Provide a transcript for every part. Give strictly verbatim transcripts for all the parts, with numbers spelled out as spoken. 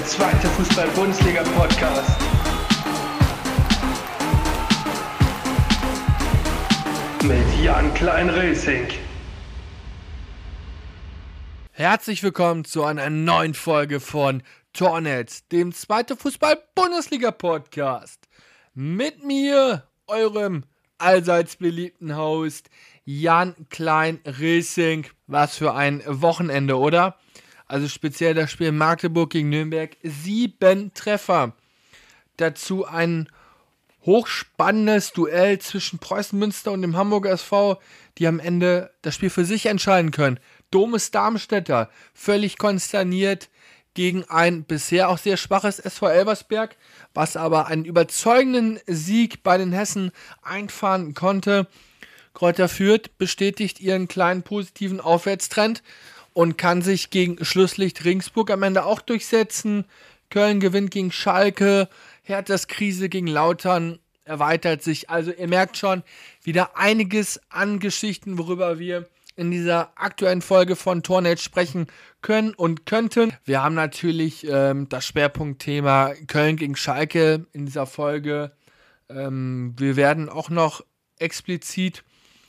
zweite Fußball-Bundesliga-Podcast. Mit Jan Klein-Racing. Herzlich willkommen zu einer neuen Folge von Tornetz, dem zweite Fußball-Bundesliga-Podcast. Mit mir, eurem allseits beliebten Host Jan Klein-Racing. Was für ein Wochenende, oder? Also speziell das Spiel Magdeburg gegen Nürnberg. Sieben Treffer. Dazu ein hochspannendes Duell zwischen Preußen Münster und dem Hamburger S V, die am Ende das Spiel für sich entscheiden können. Domes Darmstädter, völlig konsterniert gegen ein bisher auch sehr schwaches S V Elversberg, was aber einen überzeugenden Sieg bei den Hessen einfahren konnte. Greuther Fürth bestätigt ihren kleinen positiven Aufwärtstrend und kann sich gegen Schlusslicht Regensburg am Ende auch durchsetzen. Köln gewinnt gegen Schalke, Herthas Krise gegen Lautern erweitert sich. Also ihr merkt schon, wieder einiges an Geschichten, worüber wir in dieser aktuellen Folge von Tornetz sprechen können und könnten. Wir haben natürlich ähm, das Schwerpunktthema Köln gegen Schalke in dieser Folge. Ähm, wir werden auch noch explizit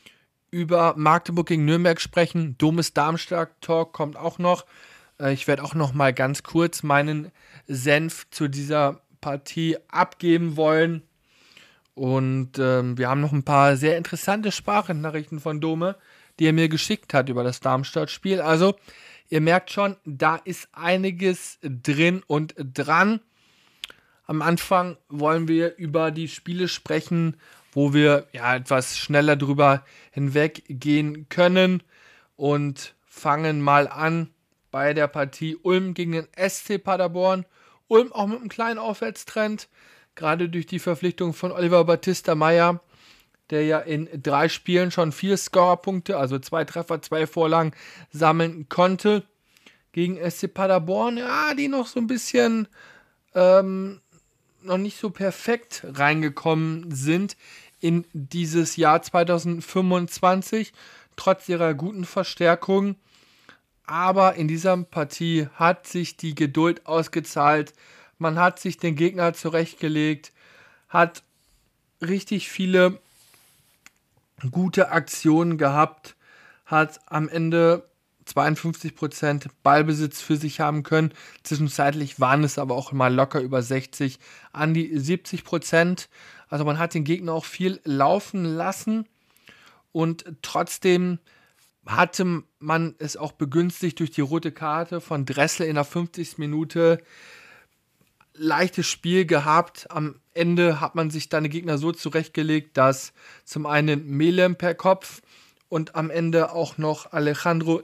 über Magdeburg gegen Nürnberg sprechen. Domes Darmstadt-Talk kommt auch noch. Äh, ich werde auch noch mal ganz kurz meinen Senf zu dieser Partie abgeben wollen. Und ähm, wir haben noch ein paar sehr interessante Sprachnachrichten von Dome, die er mir geschickt hat über das Darmstadt-Spiel. Also, ihr merkt schon, da ist einiges drin und dran. Am Anfang wollen wir über die Spiele sprechen, wo wir ja etwas schneller drüber hinweggehen können und fangen mal an bei der Partie Ulm gegen den S C Paderborn. Ulm auch mit einem kleinen Aufwärtstrend, gerade durch die Verpflichtung von Oliver Battista Meyer, der ja in drei Spielen schon vier Scorerpunkte, also zwei Treffer, zwei Vorlagen sammeln konnte. Gegen S C Paderborn, ja, die noch so ein bisschen ähm, noch nicht so perfekt reingekommen sind in dieses Jahr zwanzig fünfundzwanzig, trotz ihrer guten Verstärkung. Aber in dieser Partie hat sich die Geduld ausgezahlt. Man hat sich den Gegner zurechtgelegt, hat richtig viele gute Aktionen gehabt, hat am Ende zweiundfünfzig Prozent Ballbesitz für sich haben können. Zwischenzeitlich waren es aber auch mal locker über sechzig, an die siebzig Prozent. Also man hat den Gegner auch viel laufen lassen und trotzdem hatte man es auch begünstigt durch die rote Karte von Dressel in der fünfzigsten Minute. Leichtes Spiel gehabt. Am Ende hat man sich dann den Gegner so zurechtgelegt, dass zum einen Melem per Kopf und am Ende auch noch Alejandro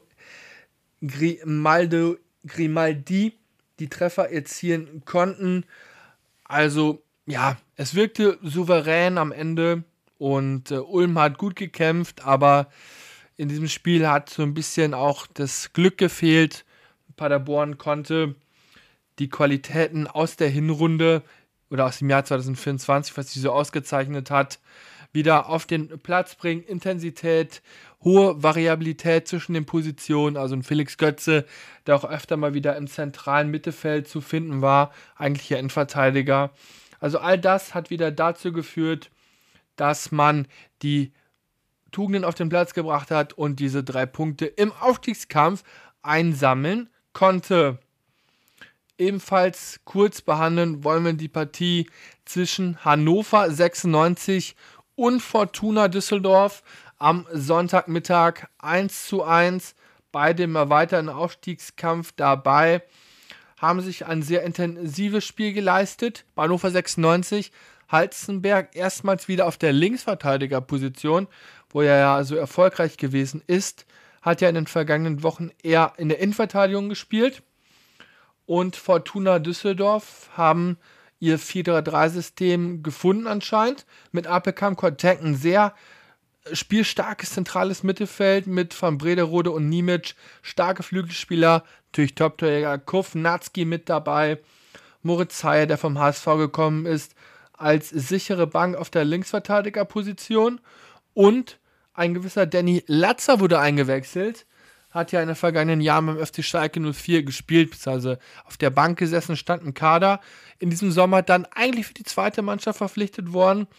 Grimaldo, Grimaldi die Treffer erzielen konnten. Also ja, es wirkte souverän am Ende und äh, Ulm hat gut gekämpft, aber in diesem Spiel hat so ein bisschen auch das Glück gefehlt. Paderborn konnte die Qualitäten aus der Hinrunde oder aus dem Jahr zwanzig vierundzwanzig, was sie so ausgezeichnet hat, wieder auf den Platz bringen. Intensität, hohe Variabilität zwischen den Positionen, also ein Felix Götze, der auch öfter mal wieder im zentralen Mittelfeld zu finden war, eigentlich ja Innenverteidiger. Also all das hat wieder dazu geführt, dass man die Tugenden auf den Platz gebracht hat und diese drei Punkte im Aufstiegskampf einsammeln konnte. Ebenfalls kurz behandeln wollen wir die Partie zwischen Hannover sechsundneunzig und Fortuna Düsseldorf am Sonntagmittag eins zu eins. Beide im erweiterten Aufstiegskampf dabei, haben sich ein sehr intensives Spiel geleistet. Bei Hannover sechsundneunzig Halstenberg erstmals wieder auf der Linksverteidigerposition, wo er ja so erfolgreich gewesen ist, hat ja in den vergangenen Wochen eher in der Innenverteidigung gespielt. Und Fortuna Düsseldorf haben ihr vier drei drei System gefunden anscheinend. Mit Apelkamp Kontek ein sehr spielstarkes zentrales Mittelfeld mit Van Brederode und Nimic. Starke Flügelspieler, natürlich Top-Torjäger Kuff, Natski mit dabei. Moritz Heyer, der vom H S V gekommen ist, als sichere Bank auf der Linksverteidigerposition. Und ein gewisser Danny Latzer wurde eingewechselt, hat ja in den vergangenen Jahren beim F C Schalke null vier gespielt, beziehungsweise auf der Bank gesessen, stand im Kader. In diesem Sommer dann eigentlich für die zweite Mannschaft verpflichtet worden,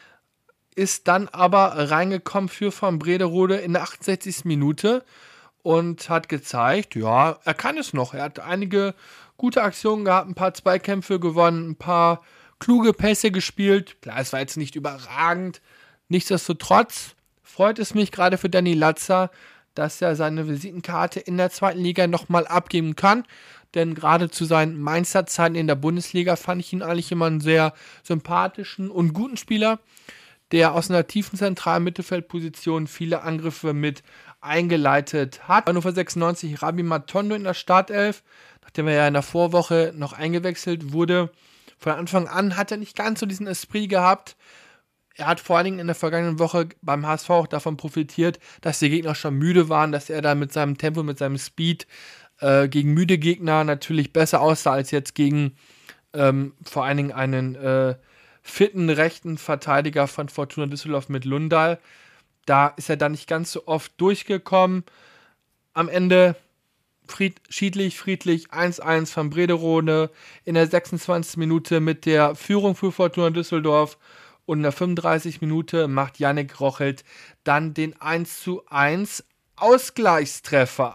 ist dann aber reingekommen für Van Brederode in der achtundsechzigsten Minute und hat gezeigt, ja, er kann es noch. Er hat einige gute Aktionen gehabt, ein paar Zweikämpfe gewonnen, ein paar kluge Pässe gespielt. Klar, es war jetzt nicht überragend. Nichtsdestotrotz freut es mich gerade für Danny Latza, dass er seine Visitenkarte in der zweiten Liga nochmal abgeben kann. Denn gerade zu seinen Mainzer Zeiten in der Bundesliga fand ich ihn eigentlich immer einen sehr sympathischen und guten Spieler, der aus einer tiefen zentralen Mittelfeldposition viele Angriffe mit eingeleitet hat. Hannover sechsundneunzig, Rabi Matondo in der Startelf, nachdem er ja in der Vorwoche noch eingewechselt wurde. Von Anfang an hat er nicht ganz so diesen Esprit gehabt. Er hat vor allen Dingen in der vergangenen Woche beim H S V auch davon profitiert, dass die Gegner schon müde waren, dass er da mit seinem Tempo, mit seinem Speed äh, gegen müde Gegner natürlich besser aussah als jetzt gegen ähm, vor allen Dingen einen äh, fitten rechten Verteidiger von Fortuna Düsseldorf mit Lundal. Da ist er dann nicht ganz so oft durchgekommen. Am Ende fried, schiedlich, friedlich eins eins von Brederode in der sechsundzwanzigsten Minute mit der Führung für Fortuna Düsseldorf. Und in der fünfunddreißigsten Minute macht Yannick Rochelt dann den eins zu eins Ausgleichstreffer.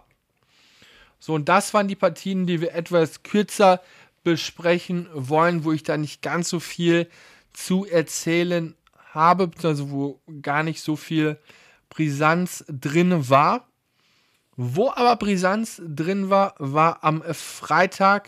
So, und das waren die Partien, die wir etwas kürzer besprechen wollen, wo ich da nicht ganz so viel zu erzählen habe, beziehungsweise wo gar nicht so viel Brisanz drin war. Wo aber Brisanz drin war, war am Freitag.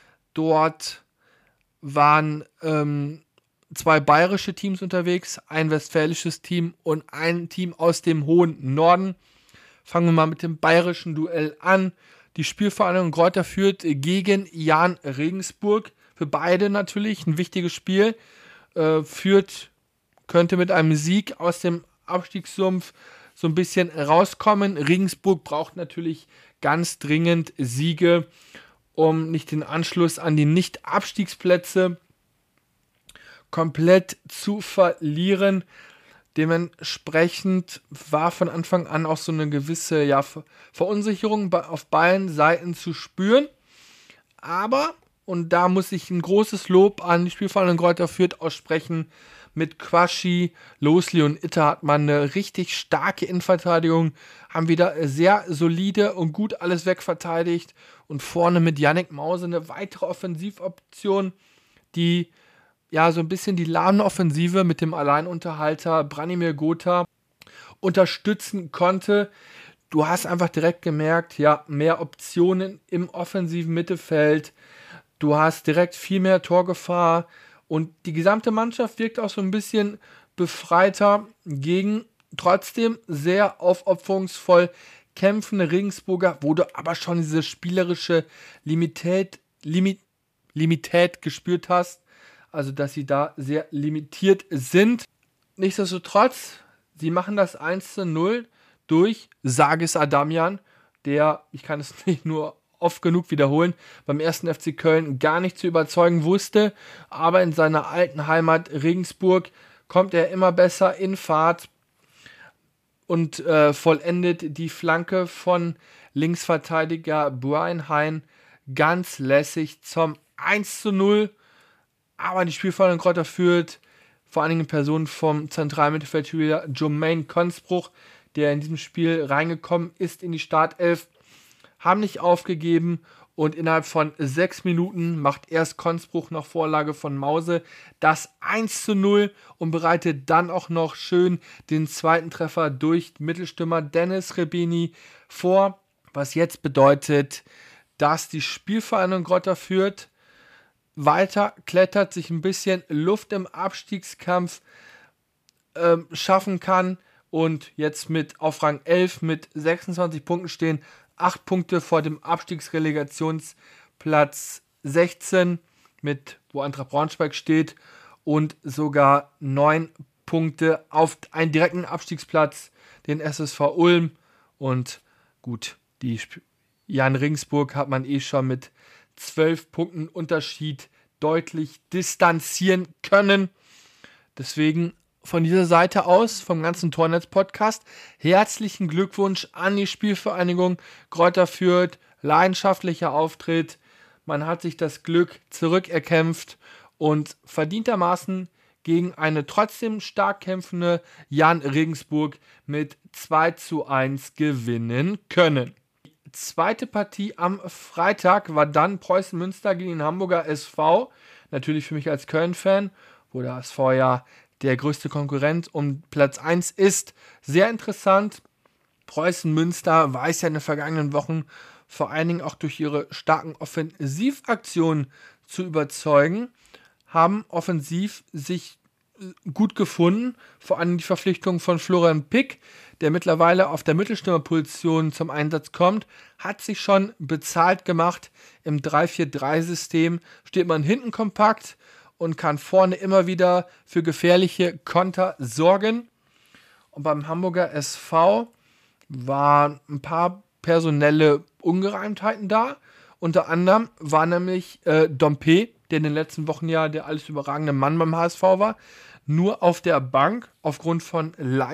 Dort waren ähm, zwei bayerische Teams unterwegs, ein westfälisches Team und ein Team aus dem hohen Norden. Fangen wir mal mit dem bayerischen Duell an. Die Spielvereinigung Greuther Fürth gegen Jahn Regensburg. Für beide natürlich ein wichtiges Spiel. Äh, Fürth könnte mit einem Sieg aus dem Abstiegssumpf so ein bisschen rauskommen. Regensburg braucht natürlich ganz dringend Siege, um nicht den Anschluss an die Nicht-Abstiegsplätze komplett zu verlieren. Dementsprechend war von Anfang an auch so eine gewisse ja, Verunsicherung auf beiden Seiten zu spüren. Aber, und da muss ich ein großes Lob an die Spielvereinigung Greuther Fürth aussprechen, mit Quaschi, Losli und Itter hat man eine richtig starke Innenverteidigung, haben wieder sehr solide und gut alles wegverteidigt und vorne mit Yannick Mause eine weitere Offensivoption, die ja so ein bisschen die lahme Offensive mit dem Alleinunterhalter Branimir Gotha unterstützen konnte. Du hast einfach direkt gemerkt, ja, mehr Optionen im offensiven Mittelfeld, du hast direkt viel mehr Torgefahr und die gesamte Mannschaft wirkt auch so ein bisschen befreiter gegen trotzdem sehr aufopferungsvoll kämpfende Regensburger, wo du aber schon diese spielerische Limität, Limit, Limität gespürt hast. Also, dass sie da sehr limitiert sind. Nichtsdestotrotz, sie machen das eins zu null durch Sagis Adamian, der, ich kann es nicht nur oft genug wiederholen, beim ersten F C Köln gar nicht zu überzeugen wusste, aber in seiner alten Heimat Regensburg kommt er immer besser in Fahrt und äh, vollendet die Flanke von Linksverteidiger Brian Hein ganz lässig zum eins zu null. Aber die Spielvereinigung Greuther Fürth, vor allen Dingen in Person vom Zentralmittelfeldspieler Jermaine Consbruch, der in diesem Spiel reingekommen ist in die Startelf, haben nicht aufgegeben und innerhalb von sechs Minuten macht erst Consbruch nach Vorlage von Mause das eins zu null und bereitet dann auch noch schön den zweiten Treffer durch Mittelstürmer Dennis Rebini vor, was jetzt bedeutet, dass die Spielvereinigung Greuther Fürth weiter klettert, sich ein bisschen Luft im Abstiegskampf äh, schaffen kann und jetzt mit auf Rang elf mit sechsundzwanzig Punkten stehen, acht Punkte vor dem Abstiegsrelegationsplatz sechzehn, mit wo Eintracht Braunschweig steht, und sogar neun Punkte auf einen direkten Abstiegsplatz, den S S V Ulm. Und gut, die Sp- Jahn Regensburg hat man eh schon mit zwölf Punkten Unterschied deutlich distanzieren können. Deswegen von dieser Seite aus, vom ganzen Tornetz-Podcast, herzlichen Glückwunsch an die Spielvereinigung Greuther Fürth. Leidenschaftlicher Auftritt. Man hat sich das Glück zurückerkämpft und verdientermaßen gegen eine trotzdem stark kämpfende Jan Regensburg mit zwei zu eins gewinnen können. Die zweite Partie am Freitag war dann Preußen Münster gegen den Hamburger S V. Natürlich für mich als Köln-Fan, wo der S V ja der größte Konkurrent um Platz eins ist. Sehr interessant. Preußen Münster weiß ja in den vergangenen Wochen vor allen Dingen auch durch ihre starken Offensivaktionen zu überzeugen, haben offensiv sich gut gefunden, vor allem die Verpflichtung von Florian Pick, der mittlerweile auf der Mittelstürmerposition zum Einsatz kommt, hat sich schon bezahlt gemacht. Im drei vier drei System steht man hinten kompakt und kann vorne immer wieder für gefährliche Konter sorgen. Und beim Hamburger S V waren ein paar personelle Ungereimtheiten da. Unter anderem war nämlich äh, Dompe, der in den letzten Wochen ja der alles überragende Mann beim H S V war, nur auf der Bank aufgrund von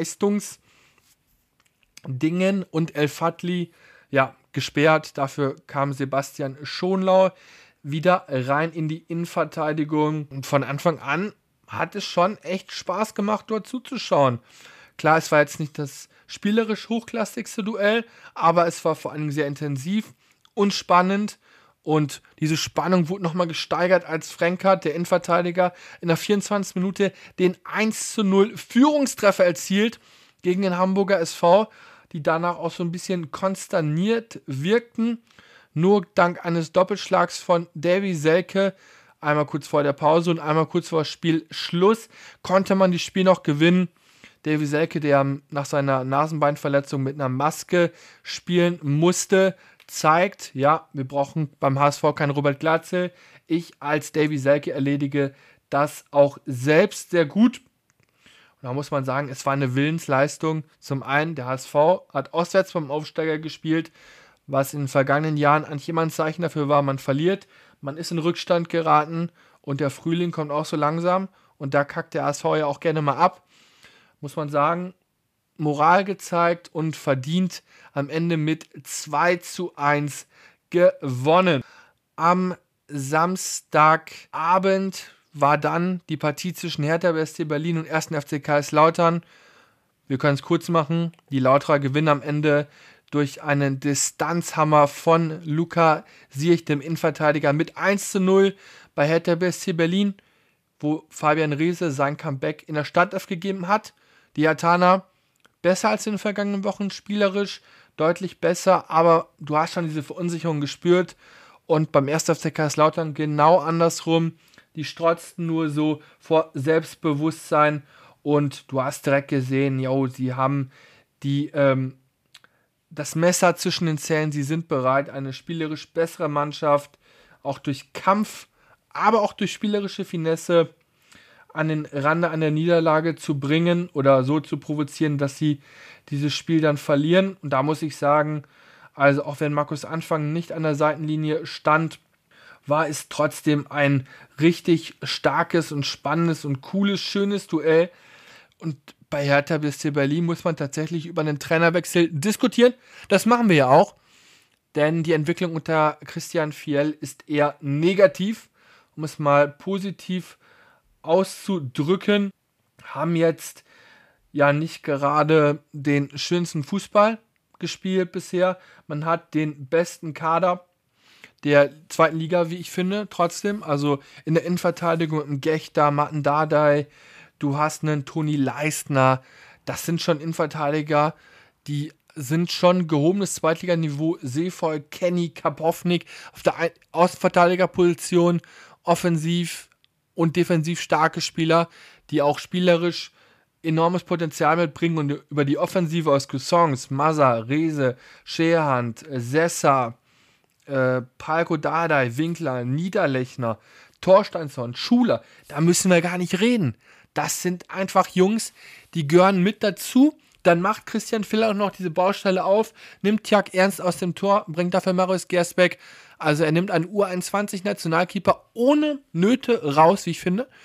Leistungsdingen und El Fadli ja, gesperrt. Dafür kam Sebastian Schonlau wieder rein in die Innenverteidigung. Und von Anfang an hat es schon echt Spaß gemacht, dort zuzuschauen. Klar, es war jetzt nicht das spielerisch hochklassigste Duell, aber es war vor allem sehr intensiv und spannend. Und diese Spannung wurde nochmal gesteigert, als Frenkert, der Innenverteidiger, in der vierundzwanzigsten Minute den eins zu null Führungstreffer erzielt gegen den Hamburger S V, die danach auch so ein bisschen konsterniert wirkten. Nur dank eines Doppelschlags von Davy Selke, einmal kurz vor der Pause und einmal kurz vor Spielschluss, konnte man das Spiel noch gewinnen. Davy Selke, der nach seiner Nasenbeinverletzung mit einer Maske spielen musste, zeigt, ja, wir brauchen beim H S V keinen Robert Glatzel. Ich als Davy Selke erledige das auch selbst sehr gut. Und da muss man sagen, es war eine Willensleistung. Zum einen, der H S V hat auswärts beim Aufsteiger gespielt, was in den vergangenen Jahren eigentlich immer ein Zeichen dafür war, man verliert, man ist in Rückstand geraten und der Frühling kommt auch so langsam und da kackt der H S V ja auch gerne mal ab. Muss man sagen, Moral gezeigt und verdient am Ende mit zwei zu eins gewonnen. Am Samstagabend war dann die Partie zwischen Hertha B S C Berlin und ersten F C Kaiserslautern. Wir können es kurz machen. Die Lauterer gewinnen am Ende durch einen Distanzhammer von Luka Sierch, dem Innenverteidiger, mit eins zu null bei Hertha B S C Berlin, wo Fabian Riese sein Comeback in der Startelf gegeben hat. Die Herthaner besser als in den vergangenen Wochen, spielerisch deutlich besser, aber du hast schon diese Verunsicherung gespürt und beim ersten F C Kaiserslautern genau andersrum. Die strotzten nur so vor Selbstbewusstsein und du hast direkt gesehen, yo, sie haben die, ähm, das Messer zwischen den Zähnen, sie sind bereit, eine spielerisch bessere Mannschaft, auch durch Kampf, aber auch durch spielerische Finesse an den Rande an der Niederlage zu bringen oder so zu provozieren, dass sie dieses Spiel dann verlieren. Und da muss ich sagen, also auch wenn Markus Anfang nicht an der Seitenlinie stand, war es trotzdem ein richtig starkes und spannendes und cooles, schönes Duell. Und bei Hertha B S C Berlin muss man tatsächlich über einen Trainerwechsel diskutieren. Das machen wir ja auch, denn die Entwicklung unter Christian Fiel ist eher negativ, um es mal positiv auszudrücken, haben jetzt ja nicht gerade den schönsten Fußball gespielt bisher. Man hat den besten Kader der zweiten Liga, wie ich finde, trotzdem. Also in der Innenverteidigung mit dem Gechter, Martin Dardai, du hast einen Toni Leistner. Das sind schon Innenverteidiger, die sind schon gehobenes Zweitliganiveau. Seevoll, Kenny, Kapownik auf der Außenverteidigerposition, offensiv und defensiv starke Spieler, die auch spielerisch enormes Potenzial mitbringen und über die Offensive aus Cousins, Massa, Reese, Scherhand, Sessa, äh, Palko Dardai, Winkler, Niederlechner, Torsteinsson, Schuler, da müssen wir gar nicht reden. Das sind einfach Jungs, die gehören mit dazu. Dann macht Christian Fiel auch noch diese Baustelle auf, nimmt Tjag Ernst aus dem Tor, bringt dafür Marius Gersbeck. Also er nimmt einen U einundzwanzig Nationalkeeper ohne Nöte raus, wie ich finde.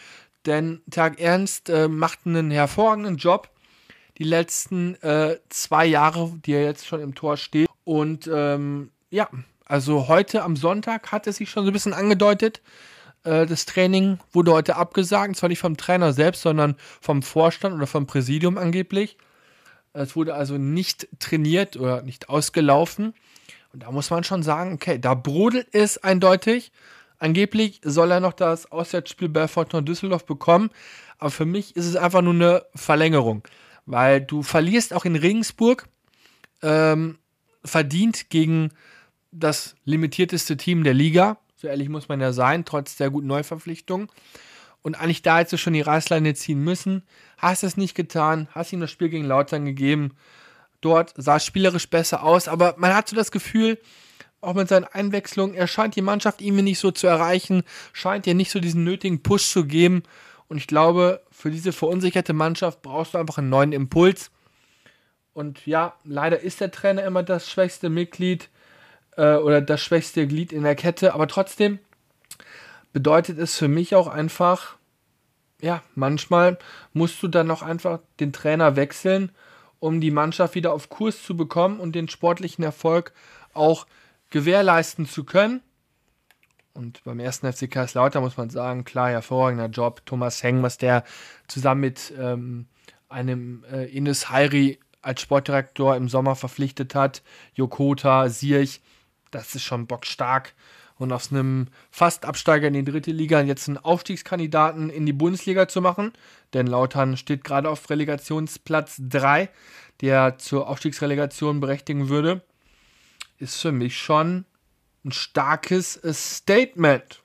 denn Tag Ernst äh, macht einen hervorragenden Job die letzten äh, zwei Jahre, die er jetzt schon im Tor steht. Und ähm, ja, also heute am Sonntag hat es sich schon so ein bisschen angedeutet. Äh, das Training wurde heute abgesagt, zwar nicht vom Trainer selbst, sondern vom Vorstand oder vom Präsidium angeblich. Es wurde also nicht trainiert oder nicht ausgelaufen. Und da muss man schon sagen, okay, da brodelt es eindeutig. Angeblich soll er noch das Auswärtsspiel bei Fortuna Düsseldorf bekommen. Aber für mich ist es einfach nur eine Verlängerung. Weil du verlierst auch in Regensburg ähm, verdient gegen das limitierteste Team der Liga. So ehrlich muss man ja sein, trotz der guten Neuverpflichtung. Und eigentlich da hättest du schon die Reißleine ziehen müssen. Hast es nicht getan, hast ihm das Spiel gegen Lautern gegeben. Dort sah es spielerisch besser aus, aber man hat so das Gefühl, auch mit seinen Einwechslungen, er scheint die Mannschaft irgendwie nicht so zu erreichen, scheint ihr nicht so diesen nötigen Push zu geben. Und ich glaube, für diese verunsicherte Mannschaft brauchst du einfach einen neuen Impuls. Und ja, leider ist der Trainer immer das schwächste Mitglied äh, oder das schwächste Glied in der Kette, aber trotzdem bedeutet es für mich auch einfach, ja, manchmal musst du dann auch einfach den Trainer wechseln, um die Mannschaft wieder auf Kurs zu bekommen und den sportlichen Erfolg auch gewährleisten zu können. Und beim ersten F C Kaiserslautern muss man sagen, klar, hervorragender Job. Thomas Heng, was der zusammen mit ähm, einem äh, Ines Heiri als Sportdirektor im Sommer verpflichtet hat, Jokota, Sierch, das ist schon bockstark. Und aus einem Fast-Absteiger in die dritte Liga jetzt einen Aufstiegskandidaten in die Bundesliga zu machen. Denn Lautern steht gerade auf Relegationsplatz drei, der zur Aufstiegsrelegation berechtigen würde, ist für mich schon ein starkes Statement.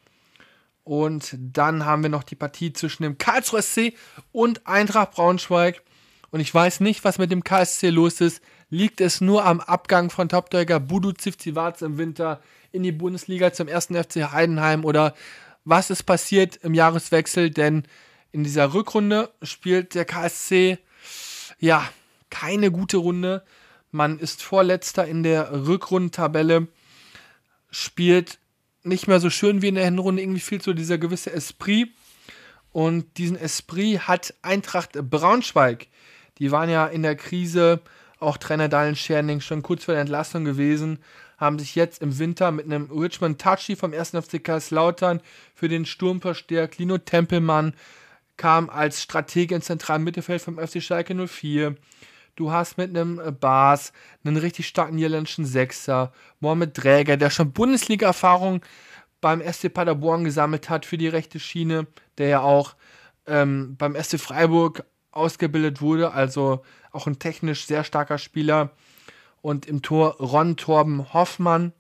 Und dann haben wir noch die Partie zwischen dem Karlsruher S C und Eintracht Braunschweig. Und ich weiß nicht, was mit dem K S C los ist. Liegt es nur am Abgang von Toptorhüter Budu Zivcivac im Winter in die Bundesliga zum ersten F C Heidenheim? Oder was ist passiert im Jahreswechsel? Denn in dieser Rückrunde spielt der K S C ja keine gute Runde. Man ist Vorletzter in der Rückrundentabelle, spielt nicht mehr so schön wie in der Hinrunde. Irgendwie fehlt so dieser gewisse Esprit. Und diesen Esprit hat Eintracht Braunschweig. Die waren ja in der Krise, auch Trainer Daniel Scherning schon kurz vor der Entlassung gewesen, haben sich jetzt im Winter mit einem Richmond Tachi vom ersten F C Kaiserslautern für den Sturm verstärkt. Lino Tempelmann kam als Stratege im zentralen Mittelfeld vom F C Schalke null vier. Du hast mit einem Bas einen richtig starken niederländischen Sechser, Mohamed Dräger, der schon Bundesliga-Erfahrung beim S C Paderborn gesammelt hat für die rechte Schiene, der ja auch ähm, beim S C Freiburg ausgebildet wurde, also auch ein technisch sehr starker Spieler. Und im Tor Ron Torben Hoffmann,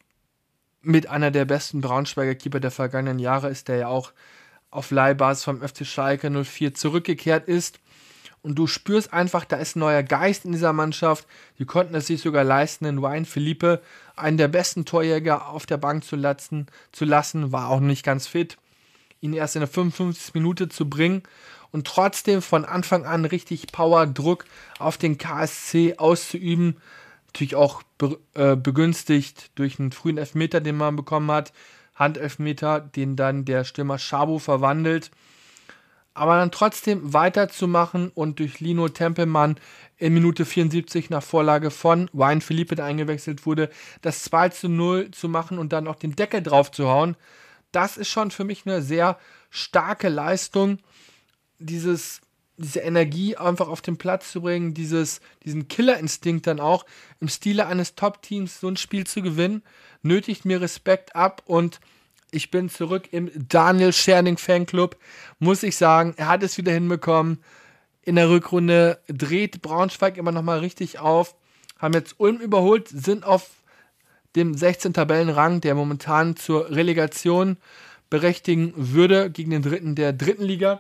mit einer der besten Braunschweiger Keeper der vergangenen Jahre, ist der ja auch auf Leihbasis vom F C Schalke null vier zurückgekehrt ist. Und du spürst einfach, da ist ein neuer Geist in dieser Mannschaft. Die konnten es sich sogar leisten, den Wayne Philippe, einen der besten Torjäger, auf der Bank zu lassen, zu lassen, war auch nicht ganz fit, ihn erst in der fünfundfünfzigsten Minute zu bringen und trotzdem von Anfang an richtig Power, Druck auf den K S C auszuüben. Natürlich auch be- äh, begünstigt durch einen frühen Elfmeter, den man bekommen hat. Handelfmeter, den dann der Stürmer Schabu verwandelt. Aber dann trotzdem weiterzumachen und durch Lino Tempelmann in Minute vierundsiebzig nach Vorlage von Wayne Philippe, der eingewechselt wurde, das zwei zu null zu machen und dann auch den Deckel drauf zu hauen, das ist schon für mich eine sehr starke Leistung, dieses, diese Energie einfach auf den Platz zu bringen, dieses, diesen Killerinstinkt dann auch im Stile eines Top-Teams so ein Spiel zu gewinnen, nötigt mir Respekt ab und ich bin zurück im Daniel Scherning Fanclub, muss ich sagen, er hat es wieder hinbekommen. In der Rückrunde dreht Braunschweig immer nochmal richtig auf, haben jetzt Ulm überholt, sind auf dem sechzehnten Tabellenrang, der momentan zur Relegation berechtigen würde gegen den Dritten der dritten Liga.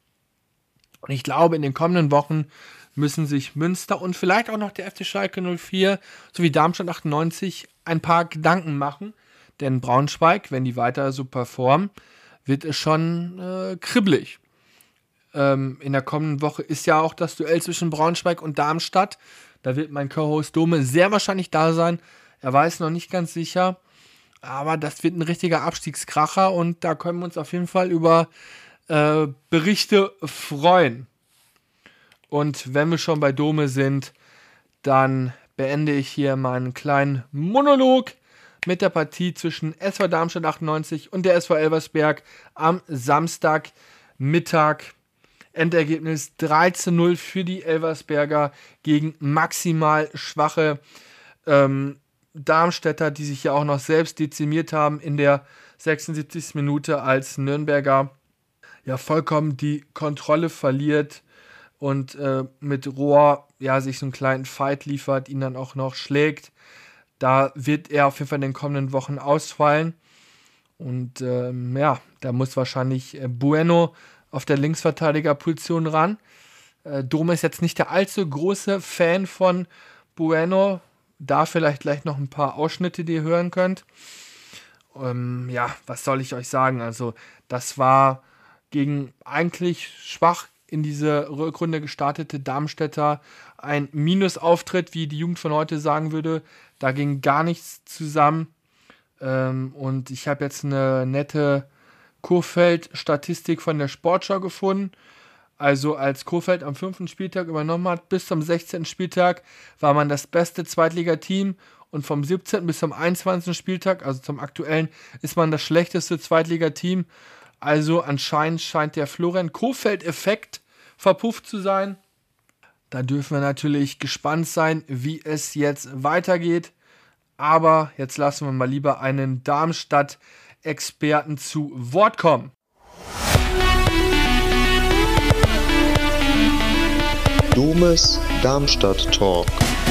Und ich glaube, in den kommenden Wochen müssen sich Münster und vielleicht auch noch der F C Schalke null vier sowie Darmstadt achtundneunzig ein paar Gedanken machen. Denn Braunschweig, wenn die weiter so performen, wird es schon äh, kribbelig. Ähm, in der kommenden Woche ist ja auch das Duell zwischen Braunschweig und Darmstadt. Da wird mein Co-Host Dome sehr wahrscheinlich da sein. Er weiß noch nicht ganz sicher. Aber das wird ein richtiger Abstiegskracher und da können wir uns auf jeden Fall über äh, Berichte freuen. Und wenn wir schon bei Dome sind, dann beende ich hier meinen kleinen Monolog mit der Partie zwischen S V Darmstadt achtundneunzig und der S V Elversberg am Samstagmittag. Endergebnis drei zu null für die Elversberger gegen maximal schwache ähm, Darmstädter, die sich ja auch noch selbst dezimiert haben in der sechsundsiebzigsten Minute, als Nürnberger ja vollkommen die Kontrolle verliert und äh, mit Rohr ja sich so einen kleinen Fight liefert, ihn dann auch noch schlägt. Da wird er auf jeden Fall in den kommenden Wochen ausfallen. Und ähm, ja, da muss wahrscheinlich äh, Bueno auf der Linksverteidigerposition ran. Äh, Dome ist jetzt nicht der allzu große Fan von Bueno. Da vielleicht gleich noch ein paar Ausschnitte, die ihr hören könnt. Ähm, ja, was soll ich euch sagen? Also, das war gegen eigentlich schwach in diese Rückrunde gestartete Darmstädter ein Minusauftritt, wie die Jugend von heute sagen würde. Da ging gar nichts zusammen. Ähm, und ich habe jetzt eine nette Kurfeld-Statistik von der Sportschau gefunden. Also als Kurfeld am fünften Spieltag übernommen hat, bis zum sechzehnten Spieltag war man das beste Zweitligateam und vom siebzehnten bis zum einundzwanzigsten Spieltag, also zum aktuellen, ist man das schlechteste Zweitligateam. Also anscheinend scheint der Florian-Kohfeldt-Effekt verpufft zu sein. Da dürfen wir natürlich gespannt sein, wie es jetzt weitergeht. Aber jetzt lassen wir mal lieber einen Darmstadt-Experten zu Wort kommen. Domes Darmstadt Talk.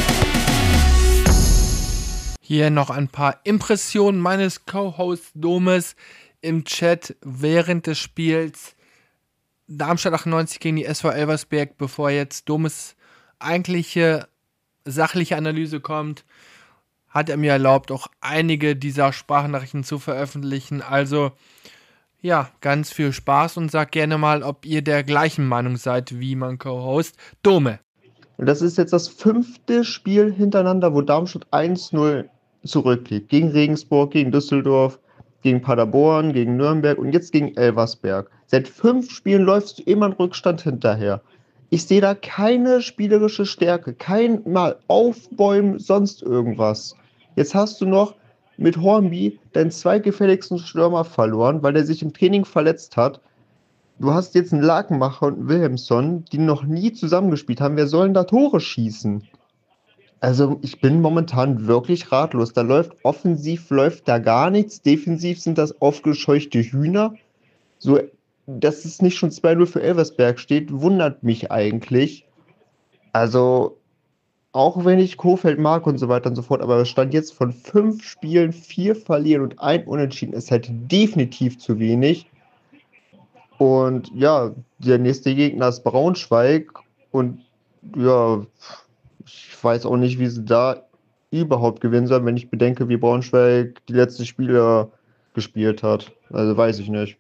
Hier noch ein paar Impressionen meines Co-Hosts Domes im Chat während des Spiels Darmstadt achtundneunzig gegen die S V Elversberg, bevor jetzt Domes eigentliche sachliche Analyse kommt, hat er mir erlaubt, auch einige dieser Sprachnachrichten zu veröffentlichen. Also ja, ganz viel Spaß und sagt gerne mal, ob ihr der gleichen Meinung seid wie mein Co-Host Dome. Das ist jetzt das fünfte Spiel hintereinander, wo Darmstadt eins null zurückliegt. Gegen Regensburg, gegen Düsseldorf, gegen Paderborn, gegen Nürnberg und jetzt gegen Elversberg. Seit fünf Spielen läufst du immer einen Rückstand hinterher. Ich sehe da keine spielerische Stärke, kein Mal aufbäumen, sonst irgendwas. Jetzt hast du noch mit Hornby deinen zweitgefährlichsten Stürmer verloren, weil er sich im Training verletzt hat. Du hast jetzt einen Lakenmacher und einen Wilhelmsson, die noch nie zusammengespielt haben. Wer soll denn da Tore schießen? Also ich bin momentan wirklich ratlos. Da läuft offensiv läuft da gar nichts. Defensiv sind das aufgescheuchte Hühner. So, dass es nicht schon zwei null für Elversberg steht, wundert mich eigentlich. Also auch wenn ich Kohfeldt mag und so weiter und so fort, aber es stand jetzt von fünf Spielen, vier verlieren und ein Unentschieden ist halt definitiv zu wenig. Und ja, der nächste Gegner ist Braunschweig und ja, ich weiß auch nicht, wie sie da überhaupt gewinnen sollen, wenn ich bedenke, wie Braunschweig die letzten Spiele gespielt hat. Also weiß ich nicht.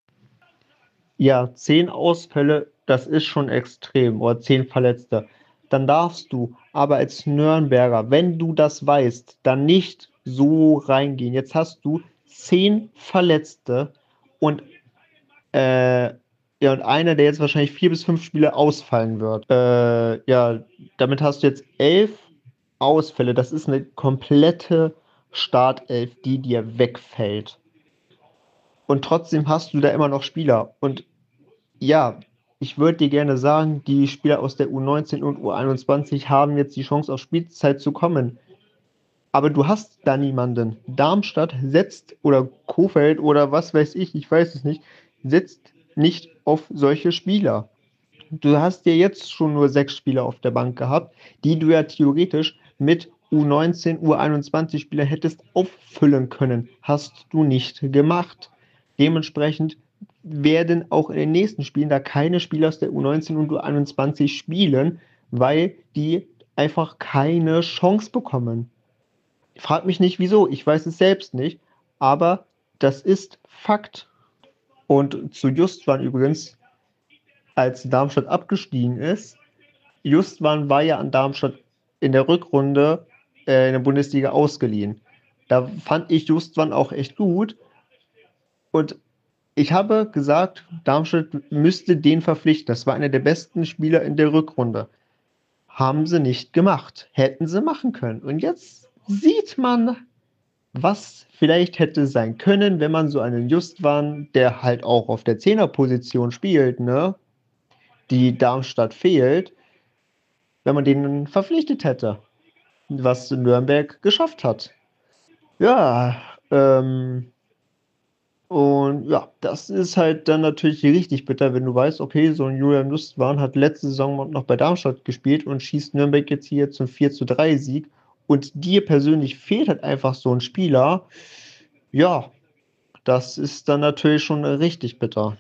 Ja, zehn Ausfälle, das ist schon extrem, oder zehn Verletzte. Dann darfst du aber als Nürnberger, wenn du das weißt, dann nicht so reingehen. Jetzt hast du zehn Verletzte und äh, ja, und einer, der jetzt wahrscheinlich vier bis fünf Spiele ausfallen wird. Äh, ja, damit hast du jetzt elf Ausfälle. Das ist eine komplette Startelf, die dir wegfällt. Und trotzdem hast du da immer noch Spieler. Und ja, ich würde dir gerne sagen, die Spieler aus der U neunzehn und U einundzwanzig haben jetzt die Chance, auf Spielzeit zu kommen. Aber du hast da niemanden. Darmstadt setzt, oder Kohfeldt oder was weiß ich, ich weiß es nicht, setzt nicht auf solche Spieler. Du hast ja jetzt schon nur sechs Spieler auf der Bank gehabt, die du ja theoretisch mit U neunzehn, U einundzwanzig Spieler hättest auffüllen können. Hast du nicht gemacht. Dementsprechend werden auch in den nächsten Spielen da keine Spieler aus der U neunzehn und U einundzwanzig spielen, weil die einfach keine Chance bekommen. Ich frage mich nicht, wieso. Ich weiß es selbst nicht. Aber das ist Fakt. Und zu Justwan übrigens, als Darmstadt abgestiegen ist, Justwan war ja an Darmstadt in der Rückrunde äh, in der Bundesliga ausgeliehen. Da fand ich Justwan auch echt gut. Und Ich habe gesagt, Darmstadt müsste den verpflichten. Das war einer der besten Spieler in der Rückrunde. Haben sie nicht gemacht. Hätten sie machen können. Und jetzt sieht man, was vielleicht hätte sein können, wenn man so einen Justwan, der halt auch auf der Zehnerposition spielt, ne, die Darmstadt fehlt, wenn man den verpflichtet hätte, was Nürnberg geschafft hat. Ja, ähm, und ja, das ist halt dann natürlich richtig bitter, wenn du weißt, okay, so ein Julian Justwan hat letzte Saison noch bei Darmstadt gespielt und schießt Nürnberg jetzt hier zum vier zu drei Sieg und dir persönlich fehlt halt einfach so ein Spieler. Ja, das ist dann natürlich schon richtig bitter.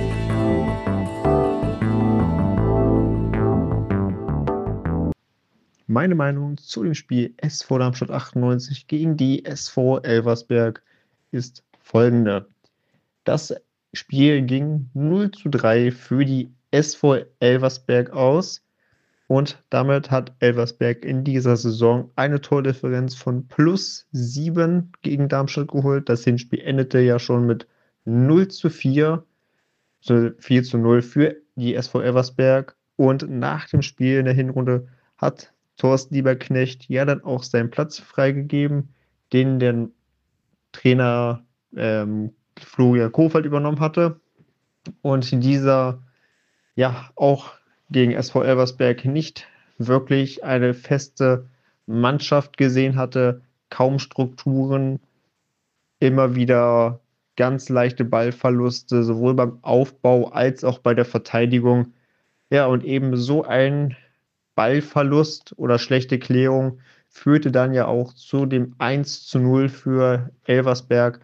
Meine Meinung zu dem Spiel S V Darmstadt achtundneunzig gegen die S V Elversberg ist folgende. Das Spiel ging null zu drei für die S V Elversberg aus und damit hat Elversberg in dieser Saison eine Tordifferenz von plus sieben gegen Darmstadt geholt. Das Hinspiel endete ja schon mit null zu vier, also vier zu null für die S V Elversberg und nach dem Spiel in der Hinrunde hat Thorsten Lieberknecht ja dann auch seinen Platz freigegeben, den der Trainer ähm, Florian Kofeld übernommen hatte und dieser ja auch gegen S V Elversberg nicht wirklich eine feste Mannschaft gesehen hatte, kaum Strukturen, immer wieder ganz leichte Ballverluste, sowohl beim Aufbau als auch bei der Verteidigung. Ja, und eben so ein Ballverlust oder schlechte Klärung führte dann ja auch zu dem eins zu null für Elversberg.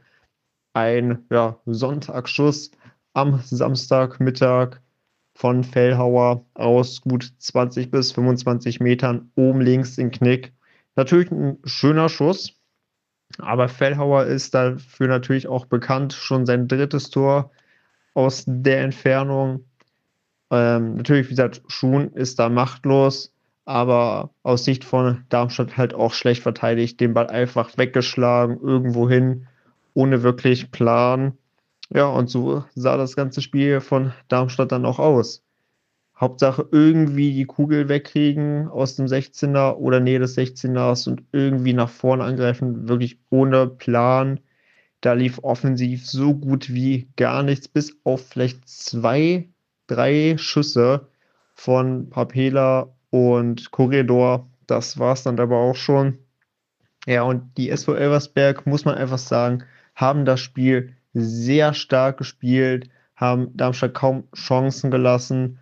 Ein ja, Sonntagsschuss am Samstagmittag von Fellhauer aus gut zwanzig bis fünfundzwanzig Metern oben links in Knick. Natürlich ein schöner Schuss, aber Fellhauer ist dafür natürlich auch bekannt, schon sein drittes Tor aus der Entfernung. Ähm, natürlich, wie gesagt, Schuhn ist da machtlos, aber aus Sicht von Darmstadt halt auch schlecht verteidigt, den Ball einfach weggeschlagen, irgendwo hin, ohne wirklich Plan. Ja, und so sah das ganze Spiel von Darmstadt dann auch aus. Hauptsache irgendwie die Kugel wegkriegen aus dem sechzehner oder Nähe des sechzehners und irgendwie nach vorne angreifen, wirklich ohne Plan. Da lief offensiv so gut wie gar nichts, bis auf vielleicht zwei, drei Schüsse von Papela und Corredor. Das war es dann aber auch schon. Ja, und die S V Elversberg, muss man einfach sagen, haben das Spiel sehr stark gespielt, haben Darmstadt kaum Chancen gelassen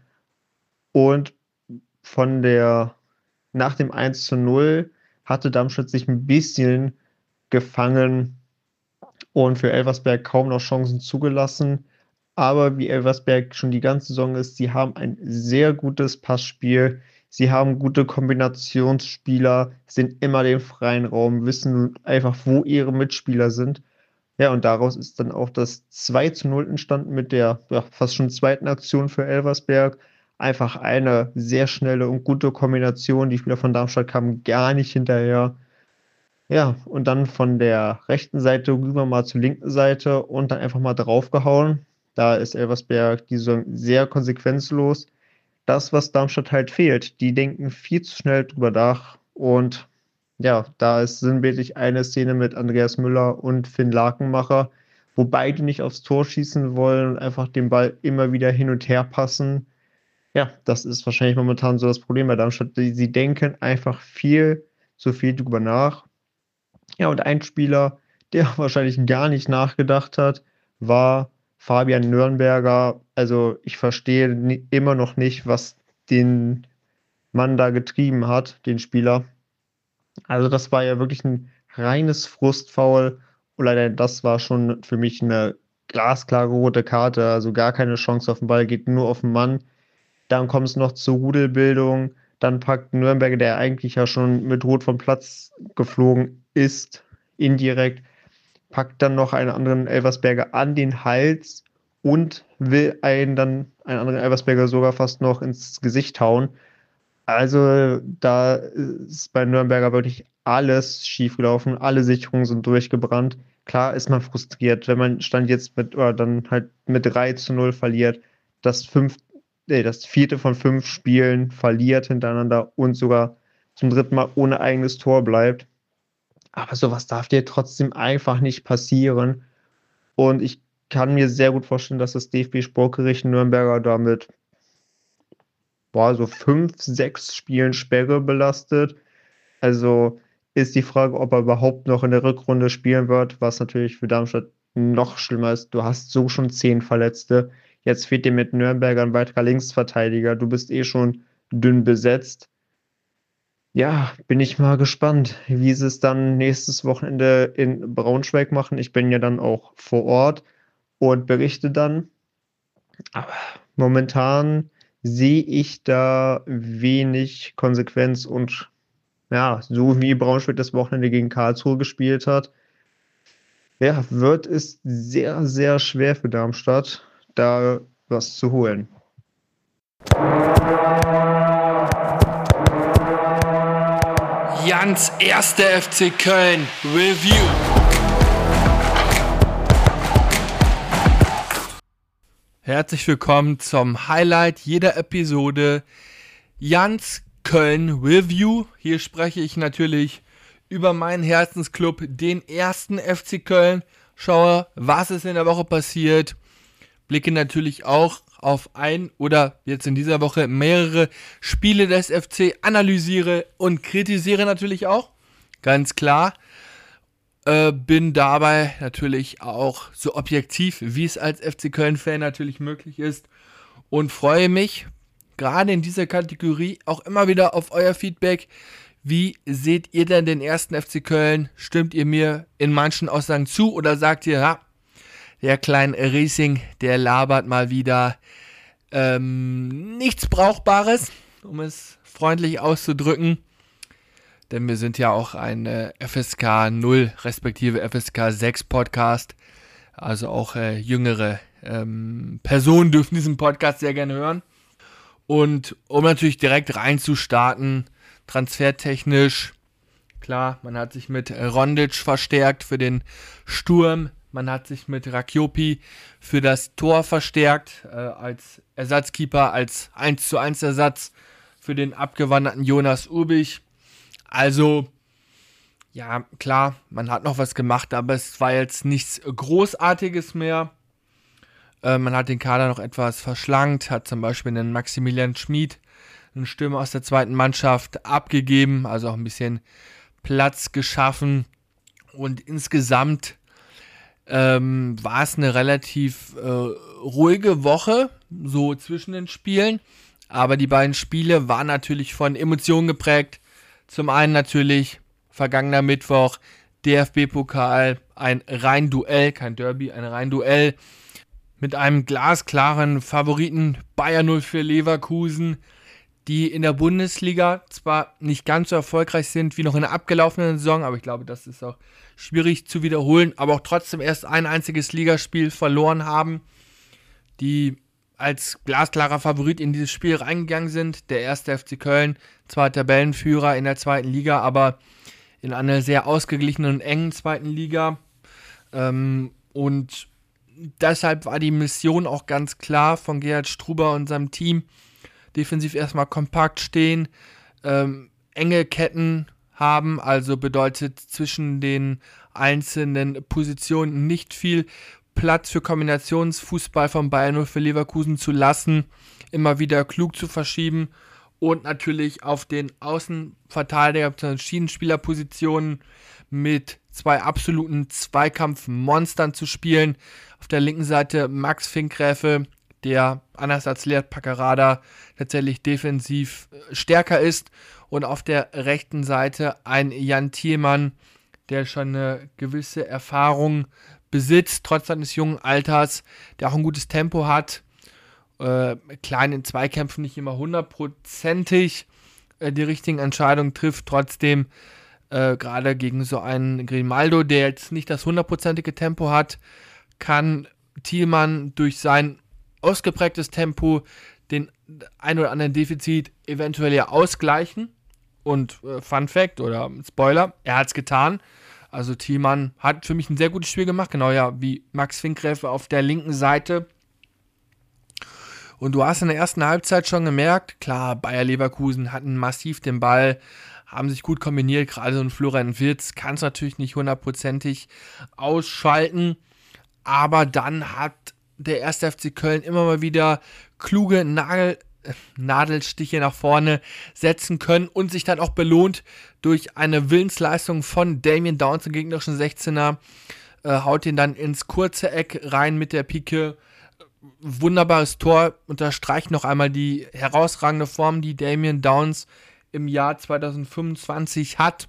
und von der, nach dem eins zu null hatte Darmstadt sich ein bisschen gefangen und für Elversberg kaum noch Chancen zugelassen. Aber wie Elversberg schon die ganze Saison ist, sie haben ein sehr gutes Passspiel, sie haben gute Kombinationsspieler, sind immer den freien Raum, wissen einfach, wo ihre Mitspieler sind. Ja, und daraus ist dann auch das zwei zu null entstanden mit der ja, fast schon zweiten Aktion für Elversberg. Einfach eine sehr schnelle und gute Kombination. Die Spieler von Darmstadt kamen gar nicht hinterher. Ja, und dann von der rechten Seite rüber mal zur linken Seite und dann einfach mal draufgehauen. Da ist Elversberg die Saison sehr konsequenzlos. Das, was Darmstadt halt fehlt, die denken viel zu schnell drüber nach. Und ja, da ist sinnbildlich eine Szene mit Andreas Müller und Finn Lakenmacher, wo beide nicht aufs Tor schießen wollen und einfach den Ball immer wieder hin und her passen. Ja, das ist wahrscheinlich momentan so das Problem bei Darmstadt. Sie denken einfach viel zu viel drüber nach. Ja, und ein Spieler, der wahrscheinlich gar nicht nachgedacht hat, war Fabian Nürnberger. Also ich verstehe ni- immer noch nicht, was den Mann da getrieben hat, den Spieler. Also das war ja wirklich ein reines Frustfoul. Und leider das war schon für mich eine glasklare rote Karte. Also gar keine Chance auf den Ball, geht nur auf den Mann. Dann kommt es noch zur Rudelbildung. Dann packt Nürnberger, der eigentlich ja schon mit Rot vom Platz geflogen ist, indirekt, packt dann noch einen anderen Elversberger an den Hals und will einen dann, einen anderen Elversberger sogar fast noch ins Gesicht hauen. Also da ist bei Nürnberger wirklich alles schiefgelaufen, alle Sicherungen sind durchgebrannt. klar ist man frustriert, wenn man Stand jetzt mit, oder dann halt mit drei zu null verliert, das fünf, nee, das vierte von fünf Spielen verliert hintereinander und sogar zum dritten Mal ohne eigenes Tor bleibt. Aber sowas darf dir trotzdem einfach nicht passieren. Und ich kann mir sehr gut vorstellen, dass das D F B-Sportgericht Nürnberger damit boah, so fünf, sechs Spielen Sperre belastet. Also ist die Frage, ob er überhaupt noch in der Rückrunde spielen wird, was natürlich für Darmstadt noch schlimmer ist. Du hast so schon zehn Verletzte. Jetzt fehlt dir mit Nürnberger ein weiterer Linksverteidiger. Du bist eh schon dünn besetzt. Ja, bin ich mal gespannt, wie sie es dann nächstes Wochenende in Braunschweig machen. Ich bin ja dann auch vor Ort und berichte dann. Aber momentan sehe ich da wenig Konsequenz und ja, so wie Braunschweig das Wochenende gegen Karlsruhe gespielt hat, ja, wird es sehr, sehr schwer für Darmstadt, da was zu holen. Jans erster F C Köln Review. Herzlich willkommen zum Highlight jeder Episode Jans Köln Review. Hier spreche ich natürlich über meinen Herzensclub, den ersten F C Köln. Schaue, was ist in der Woche passiert. Blicke natürlich auch auf ein oder jetzt in dieser Woche mehrere Spiele des F C, analysiere und kritisiere natürlich auch, ganz klar. Äh, bin dabei natürlich auch so objektiv, wie es als F C Köln-Fan natürlich möglich ist und freue mich gerade in dieser Kategorie auch immer wieder auf euer Feedback. Wie seht ihr denn den ersten F C Köln? Stimmt ihr mir in manchen Aussagen zu oder sagt ihr, ja, der kleine Riesing, der labert mal wieder ähm, nichts Brauchbares, um es freundlich auszudrücken. Denn wir sind ja auch ein äh, F S K null respektive F S K sechs Podcast. Also auch äh, jüngere ähm, Personen dürfen diesen Podcast sehr gerne hören. Und um natürlich direkt reinzustarten, transfertechnisch, klar, man hat sich mit Rondic verstärkt für den Sturm. Man hat sich mit Rakiopi für das Tor verstärkt, äh, als Ersatzkeeper, als eins zu eins Ersatz für den abgewanderten Jonas Urbich. Also, ja, klar, man hat noch was gemacht, aber es war jetzt nichts Großartiges mehr. Äh, man hat den Kader noch etwas verschlankt, hat zum Beispiel einen Maximilian Schmid, einen Stürmer aus der zweiten Mannschaft, abgegeben, also auch ein bisschen Platz geschaffen. Und insgesamt ähm, war es eine relativ äh, ruhige Woche, so zwischen den Spielen. Aber die beiden Spiele waren natürlich von Emotionen geprägt. Zum einen natürlich vergangener Mittwoch D F B-Pokal, ein rein Duell, kein Derby, ein rein Duell mit einem glasklaren Favoriten Bayer null vier Leverkusen, die in der Bundesliga zwar nicht ganz so erfolgreich sind wie noch in der abgelaufenen Saison, aber ich glaube, das ist auch schwierig zu wiederholen, aber auch trotzdem erst ein einziges Ligaspiel verloren haben, die als glasklarer Favorit in dieses Spiel reingegangen sind. Der erste F C Köln, zwar Tabellenführer in der zweiten Liga, aber in einer sehr ausgeglichenen und engen zweiten Liga. Ähm, und deshalb war die Mission auch ganz klar von Gerhard Struber und seinem Team. Defensiv erstmal kompakt stehen, ähm, enge Ketten haben, also bedeutet zwischen den einzelnen Positionen nicht viel Platz für Kombinationsfußball von Bayer null vier Leverkusen zu lassen, immer wieder klug zu verschieben und natürlich auf den Außenverteidiger, Schienenspielerpositionen mit zwei absoluten Zweikampfmonstern zu spielen. Auf der linken Seite Max Finkgräfe, der anders als Lead Paccarada tatsächlich defensiv stärker ist, und auf der rechten Seite ein Jan Thielmann, der schon eine gewisse Erfahrung besitzt, trotz seines jungen Alters, der auch ein gutes Tempo hat, äh, klein in Zweikämpfen nicht immer hundertprozentig äh, die richtigen Entscheidungen trifft, trotzdem äh, gerade gegen so einen Grimaldo, der jetzt nicht das hundertprozentige Tempo hat, kann Thielmann durch sein ausgeprägtes Tempo den ein oder anderen Defizit eventuell ja ausgleichen. Und äh, Fun Fact oder Spoiler, er hat es getan. Also Thielmann hat für mich ein sehr gutes Spiel gemacht, genau ja, wie Max Finkgräfe auf der linken Seite. Und du hast in der ersten Halbzeit schon gemerkt, klar, Bayer Leverkusen hatten massiv den Ball, haben sich gut kombiniert, gerade so ein Florian Wirtz kann es natürlich nicht hundertprozentig ausschalten, aber dann hat der erste F C Köln immer mal wieder kluge Nagel, Nadelstiche nach vorne setzen können und sich dann auch belohnt durch eine Willensleistung von Damien Downs im gegnerischen sechzehner, äh, haut ihn dann ins kurze Eck rein mit der Pike. Wunderbares Tor, unterstreicht noch einmal die herausragende Form, die Damien Downs im Jahr zwanzig fünfundzwanzig hat.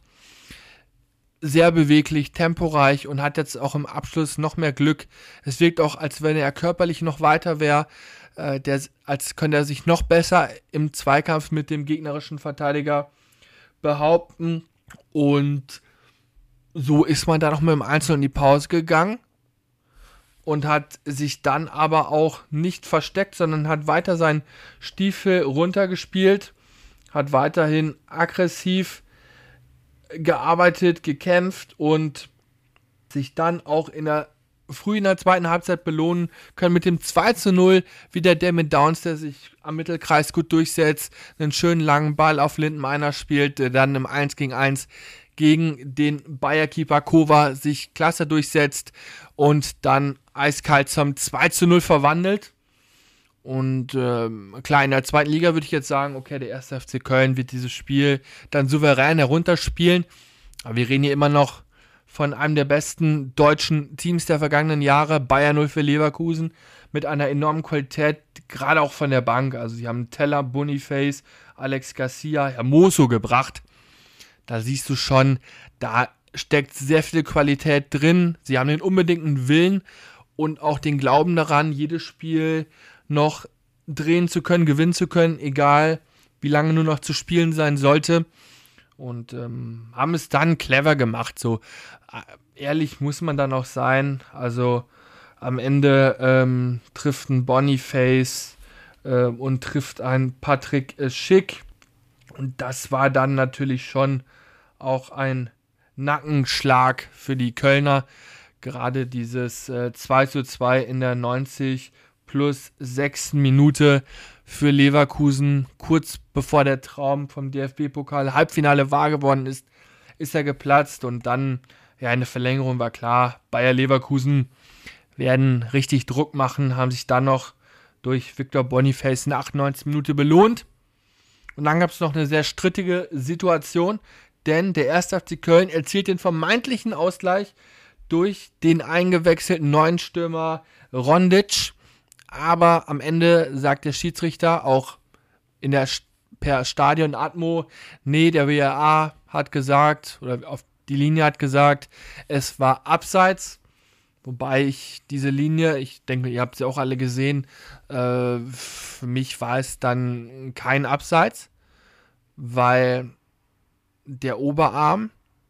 Sehr beweglich, temporeich und hat jetzt auch im Abschluss noch mehr Glück. Es wirkt auch, als wenn er körperlich noch weiter wäre, äh, der, als könnte er sich noch besser im Zweikampf mit dem gegnerischen Verteidiger behaupten. Und so ist man da noch mit dem Einzel in die Pause gegangen und hat sich dann aber auch nicht versteckt, sondern hat weiter seinen Stiefel runtergespielt, hat weiterhin aggressiv gearbeitet, gekämpft und sich dann auch in der früh in der zweiten Halbzeit belohnen können mit dem zwei zu null, wie der Damien Downs, der sich am Mittelkreis gut durchsetzt, einen schönen langen Ball auf Lindenmeiner spielt, der dann im eins gegen eins gegen den Bayer-Keeper Kova sich klasse durchsetzt und dann eiskalt zum zwei zu null verwandelt. Und ähm, klar, in der zweiten Liga würde ich jetzt sagen, okay, der erste F C Köln wird dieses Spiel dann souverän herunterspielen. Aber wir reden hier immer noch von einem der besten deutschen Teams der vergangenen Jahre, Bayer null für Leverkusen, mit einer enormen Qualität, gerade auch von der Bank. Also sie haben Teller, Boniface, Alex Garcia, Hermoso gebracht. Da siehst du schon, da steckt sehr viel Qualität drin. Sie haben den unbedingten Willen und auch den Glauben daran, jedes Spiel noch drehen zu können, gewinnen zu können, egal wie lange nur noch zu spielen sein sollte. Und ähm, haben es dann clever gemacht. So äh, ehrlich muss man dann auch sein. Also am Ende ähm, trifft ein Boniface äh, und trifft ein Patrick äh, Schick. Und das war dann natürlich schon auch ein Nackenschlag für die Kölner. Gerade dieses äh, zwei zu zwei in der neunzig plus sechsten Minute für Leverkusen, kurz bevor der Traum vom D F B-Pokal Halbfinale wahr geworden ist, ist er geplatzt und dann, ja, eine Verlängerung war klar. Bayer Leverkusen werden richtig Druck machen, haben sich dann noch durch Victor Boniface in der achtundneunzigsten Minute belohnt. Und dann gab es noch eine sehr strittige Situation, denn der erste F C Köln erzielt den vermeintlichen Ausgleich durch den eingewechselten neuen Stürmer Rondic. Aber am Ende sagt der Schiedsrichter auch in der per Stadion Atmo, nee, der V A R hat gesagt, oder auf die Linie hat gesagt, es war abseits. Wobei ich diese Linie, ich denke, ihr habt sie auch alle gesehen, äh, für mich war es dann kein Abseits, weil der Oberarm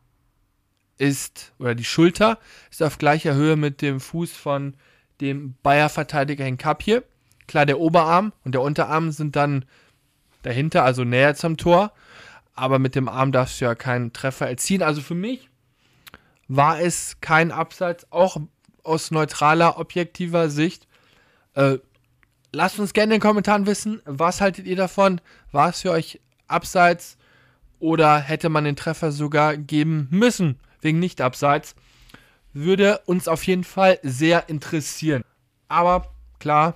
ist, oder die Schulter ist auf gleicher Höhe mit dem Fuß von dem Bayer-Verteidiger Hinkapje. Klar, der Oberarm und der Unterarm sind dann dahinter, also näher zum Tor, aber mit dem Arm darfst du ja keinen Treffer erzielen. Also für mich war es kein Abseits, auch aus neutraler, objektiver Sicht. Äh, lasst uns gerne in den Kommentaren wissen, was haltet ihr davon? War es für euch Abseits oder hätte man den Treffer sogar geben müssen, wegen Nicht-Abseits? Würde uns auf jeden Fall sehr interessieren. Aber klar,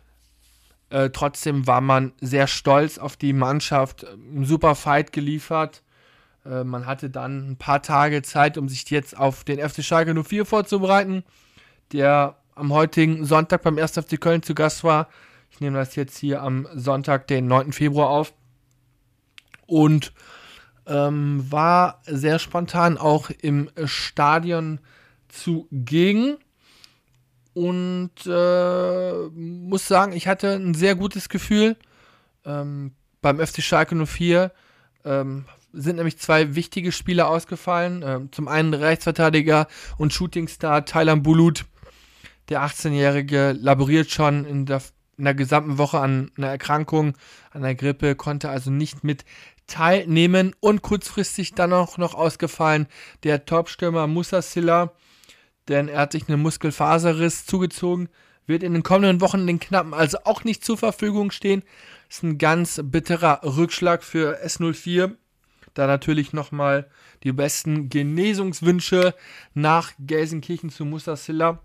äh, trotzdem war man sehr stolz auf die Mannschaft. Ein super Fight geliefert. Äh, man hatte dann ein paar Tage Zeit, um sich jetzt auf den F C Schalke null vier vorzubereiten, der am heutigen Sonntag beim ersten F C Köln zu Gast war. Ich nehme das jetzt hier am Sonntag, den neunten Februar auf. Und ähm, war sehr spontan auch im Stadion zugegen und äh, muss sagen, ich hatte ein sehr gutes Gefühl. Ähm, beim F C Schalke null vier ähm, sind nämlich zwei wichtige Spieler ausgefallen. Ähm, zum einen Rechtsverteidiger und Shootingstar Taylan Bulut. Der achtzehnjährige laboriert schon in der, in der gesamten Woche an einer Erkrankung, an der Grippe, konnte also nicht mit teilnehmen. Und kurzfristig dann auch noch ausgefallen der Topstürmer Musa Silla, denn er hat sich einen Muskelfaserriss zugezogen, wird in den kommenden Wochen in den Knappen also auch nicht zur Verfügung stehen. Das ist ein ganz bitterer Rückschlag für S null vier. Da natürlich nochmal die besten Genesungswünsche nach Gelsenkirchen zu Musa Silla.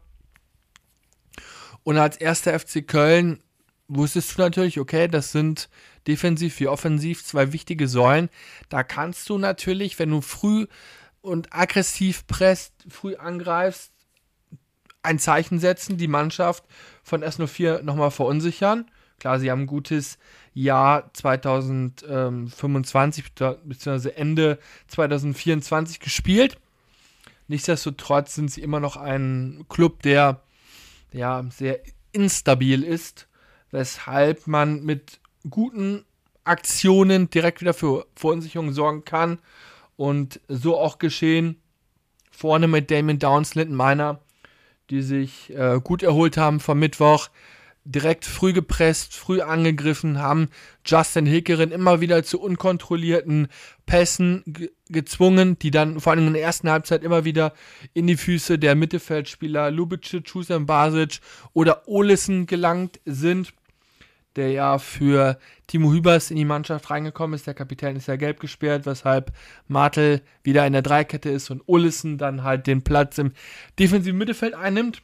Und als erster F C Köln wusstest du natürlich, okay, das sind defensiv wie offensiv zwei wichtige Säulen. Da kannst du natürlich, wenn du früh und aggressiv presst, früh angreifst, ein Zeichen setzen, die Mannschaft von S null vier nochmal verunsichern. Klar, sie haben ein gutes Jahr zwanzig fünfundzwanzig bzw. Ende zwanzig vierundzwanzig gespielt. Nichtsdestotrotz sind sie immer noch ein Club, der ja sehr instabil ist, weshalb man mit guten Aktionen direkt wieder für Verunsicherung sorgen kann. Und so auch geschehen. Vorne mit Damien Downs, Linden Meiner, die sich äh, gut erholt haben vom Mittwoch, direkt früh gepresst, früh angegriffen, haben Justin Hickeren immer wieder zu unkontrollierten Pässen ge- gezwungen, die dann vor allem in der ersten Halbzeit immer wieder in die Füße der Mittelfeldspieler Lubicic, Husam Basic oder Olesen gelangt sind, der ja für Timo Hübers in die Mannschaft reingekommen ist. Der Kapitän ist ja gelb gesperrt, weshalb Martel wieder in der Dreikette ist und Olesen dann halt den Platz im defensiven Mittelfeld einnimmt.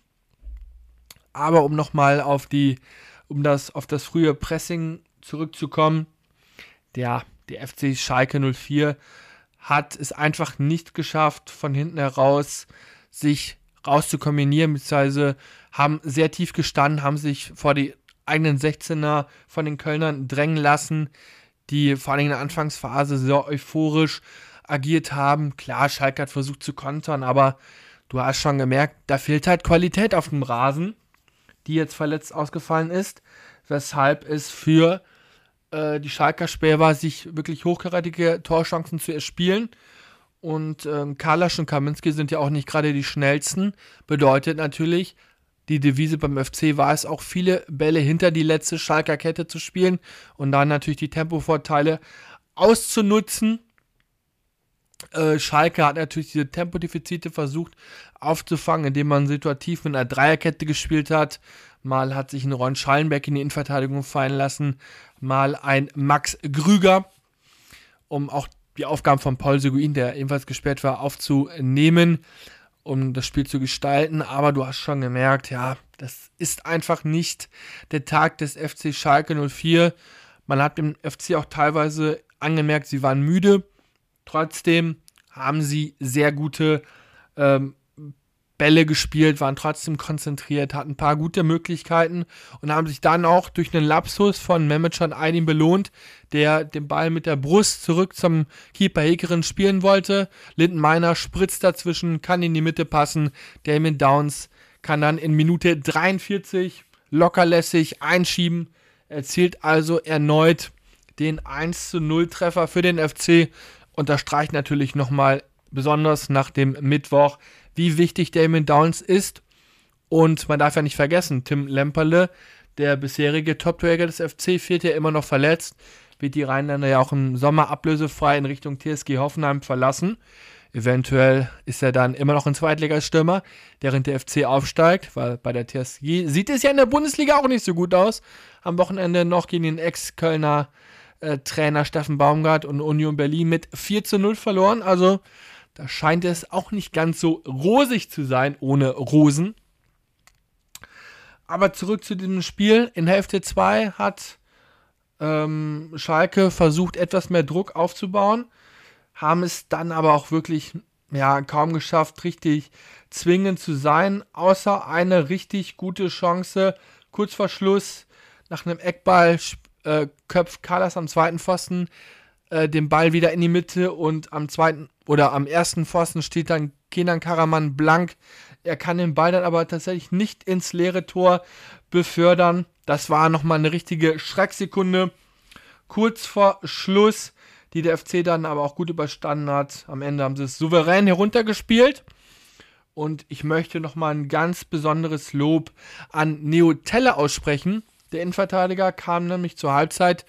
Aber um nochmal auf die, um das, auf das frühe Pressing zurückzukommen, der, der F C Schalke null vier hat es einfach nicht geschafft, von hinten heraus sich rauszukombinieren, beziehungsweise haben sehr tief gestanden, haben sich vor die eigenen sechzehner von den Kölnern drängen lassen, die vor allem in der Anfangsphase sehr euphorisch agiert haben. Klar, Schalke hat versucht zu kontern, aber du hast schon gemerkt, da fehlt halt Qualität auf dem Rasen, die jetzt verletzt ausgefallen ist, weshalb es für äh, die Schalker schwer war, sich wirklich hochkarätige Torchancen zu erspielen. Und ähm, Kalasch und Kaminski sind ja auch nicht gerade die schnellsten. Bedeutet natürlich, die Devise beim F C war es auch, viele Bälle hinter die letzte Schalker Kette zu spielen und dann natürlich die Tempovorteile auszunutzen. Äh, Schalke hat natürlich diese Tempodefizite versucht aufzufangen, indem man situativ mit einer Dreierkette gespielt hat. Mal hat sich ein Ron Schallenberg in die Innenverteidigung fallen lassen, mal ein Max Grüger, um auch die Aufgaben von Paul Seguin, der ebenfalls gesperrt war, aufzunehmen, um das Spiel zu gestalten. Aber du hast schon gemerkt, ja, das ist einfach nicht der Tag des F C Schalke null vier. Man hat dem F C auch teilweise angemerkt, sie waren müde. Trotzdem haben sie sehr gute ähm, Bälle gespielt, waren trotzdem konzentriert, hatten ein paar gute Möglichkeiten und haben sich dann auch durch einen Lapsus von Mehmetcan Aydin belohnt, der den Ball mit der Brust zurück zum Keeper Hickeren spielen wollte. Linden Meiner spritzt dazwischen, kann in die Mitte passen. Damien Downs kann dann in Minute dreiundvierzig lockerlässig einschieben, erzielt also erneut den eins zu null Treffer für den F C. Unterstreicht natürlich nochmal besonders nach dem Mittwoch, wie wichtig Damien Downs ist. Und man darf ja nicht vergessen, Tim Lemperle, der bisherige Top-Torjäger des F C, fehlt ja immer noch verletzt, wird die Rheinländer ja auch im Sommer ablösefrei in Richtung T S G Hoffenheim verlassen. Eventuell ist er dann immer noch ein Zweitligastürmer, während der F C aufsteigt, weil bei der T S G sieht es ja in der Bundesliga auch nicht so gut aus. Am Wochenende noch gegen den Ex-Kölner äh, Trainer Steffen Baumgart und Union Berlin mit vier zu null verloren. Also da scheint es auch nicht ganz so rosig zu sein ohne Rosen. Aber zurück zu diesem Spiel. In Hälfte zwei hat ähm, Schalke versucht, etwas mehr Druck aufzubauen, haben es dann aber auch wirklich ja, kaum geschafft, richtig zwingend zu sein, außer eine richtig gute Chance. Kurz vor Schluss, nach einem Eckball, äh, köpft Kalas am zweiten Pfosten äh, den Ball wieder in die Mitte und am zweiten oder am ersten Pfosten steht dann Kenan Karaman blank. Er kann den Ball dann aber tatsächlich nicht ins leere Tor befördern. Das war nochmal eine richtige Schrecksekunde. Kurz vor Schluss, die der F C dann aber auch gut überstanden hat. Am Ende haben sie es souverän heruntergespielt. Und ich möchte nochmal ein ganz besonderes Lob an Neo Telle aussprechen. Der Innenverteidiger kam nämlich zur Halbzeit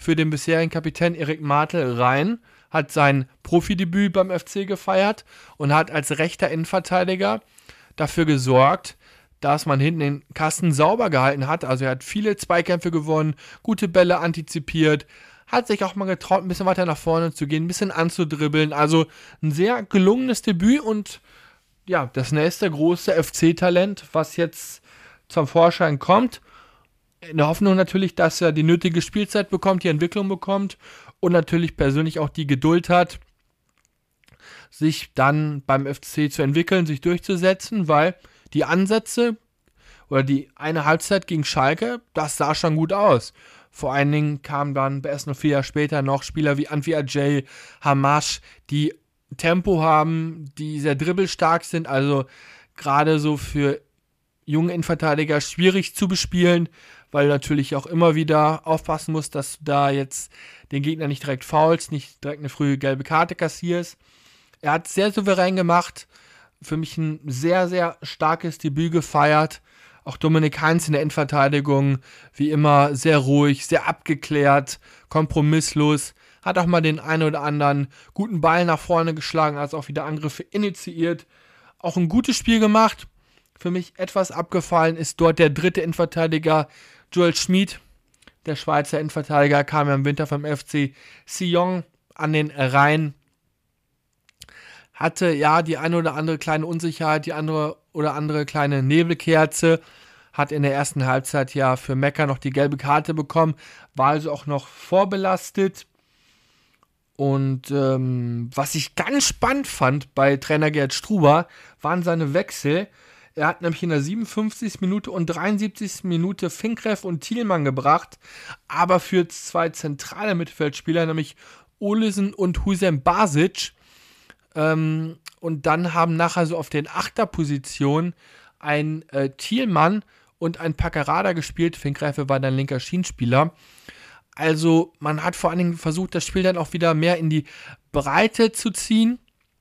für den bisherigen Kapitän Erik Martel rein, hat sein Profidebüt beim F C gefeiert und hat als rechter Innenverteidiger dafür gesorgt, dass man hinten den Kasten sauber gehalten hat. Also er hat viele Zweikämpfe gewonnen, gute Bälle antizipiert, hat sich auch mal getraut, ein bisschen weiter nach vorne zu gehen, ein bisschen anzudribbeln. Also ein sehr gelungenes Debüt und ja, das nächste große F C-Talent, was jetzt zum Vorschein kommt. In der Hoffnung natürlich, dass er die nötige Spielzeit bekommt, die Entwicklung bekommt und natürlich persönlich auch die Geduld hat, sich dann beim F C zu entwickeln, sich durchzusetzen, weil die Ansätze oder die eine Halbzeit gegen Schalke, das sah schon gut aus. Vor allen Dingen kamen dann erst noch vier Jahre später noch Spieler wie Antwi Ajay, Hamash, die Tempo haben, die sehr dribbelstark sind, also gerade so für junge Innenverteidiger schwierig zu bespielen, weil du natürlich auch immer wieder aufpassen musst, dass du da jetzt den Gegner nicht direkt foulst, nicht direkt eine frühe gelbe Karte kassierst. Er hat sehr souverän gemacht, für mich ein sehr, sehr starkes Debüt gefeiert. Auch Dominik Heinz in der Endverteidigung, wie immer, sehr ruhig, sehr abgeklärt, kompromisslos. Hat auch mal den einen oder anderen guten Ball nach vorne geschlagen, als auch wieder Angriffe initiiert. Auch ein gutes Spiel gemacht. Für mich etwas abgefallen ist dort der dritte Innenverteidiger, Joel Schmid. Der Schweizer Innenverteidiger kam ja im Winter vom F C Sion an den Rhein. Hatte ja die eine oder andere kleine Unsicherheit, die andere oder andere kleine Nebelkerze, hat in der ersten Halbzeit ja für Mekka noch die gelbe Karte bekommen, war also auch noch vorbelastet. Und ähm, was ich ganz spannend fand bei Trainer Gerd Struber, waren seine Wechsel. Er hat nämlich in der siebenundfünfzigsten Minute und dreiundsiebzigsten Minute Finkreff und Thielmann gebracht, aber für zwei zentrale Mittelfeldspieler, nämlich Olesen und Hussein Basic. Ähm, und dann haben nachher so auf den Achterpositionen ein äh, Thielmann und ein Packerada gespielt. Finkreife war dann linker Schienenspieler. Also man hat vor allen Dingen versucht, das Spiel dann auch wieder mehr in die Breite zu ziehen,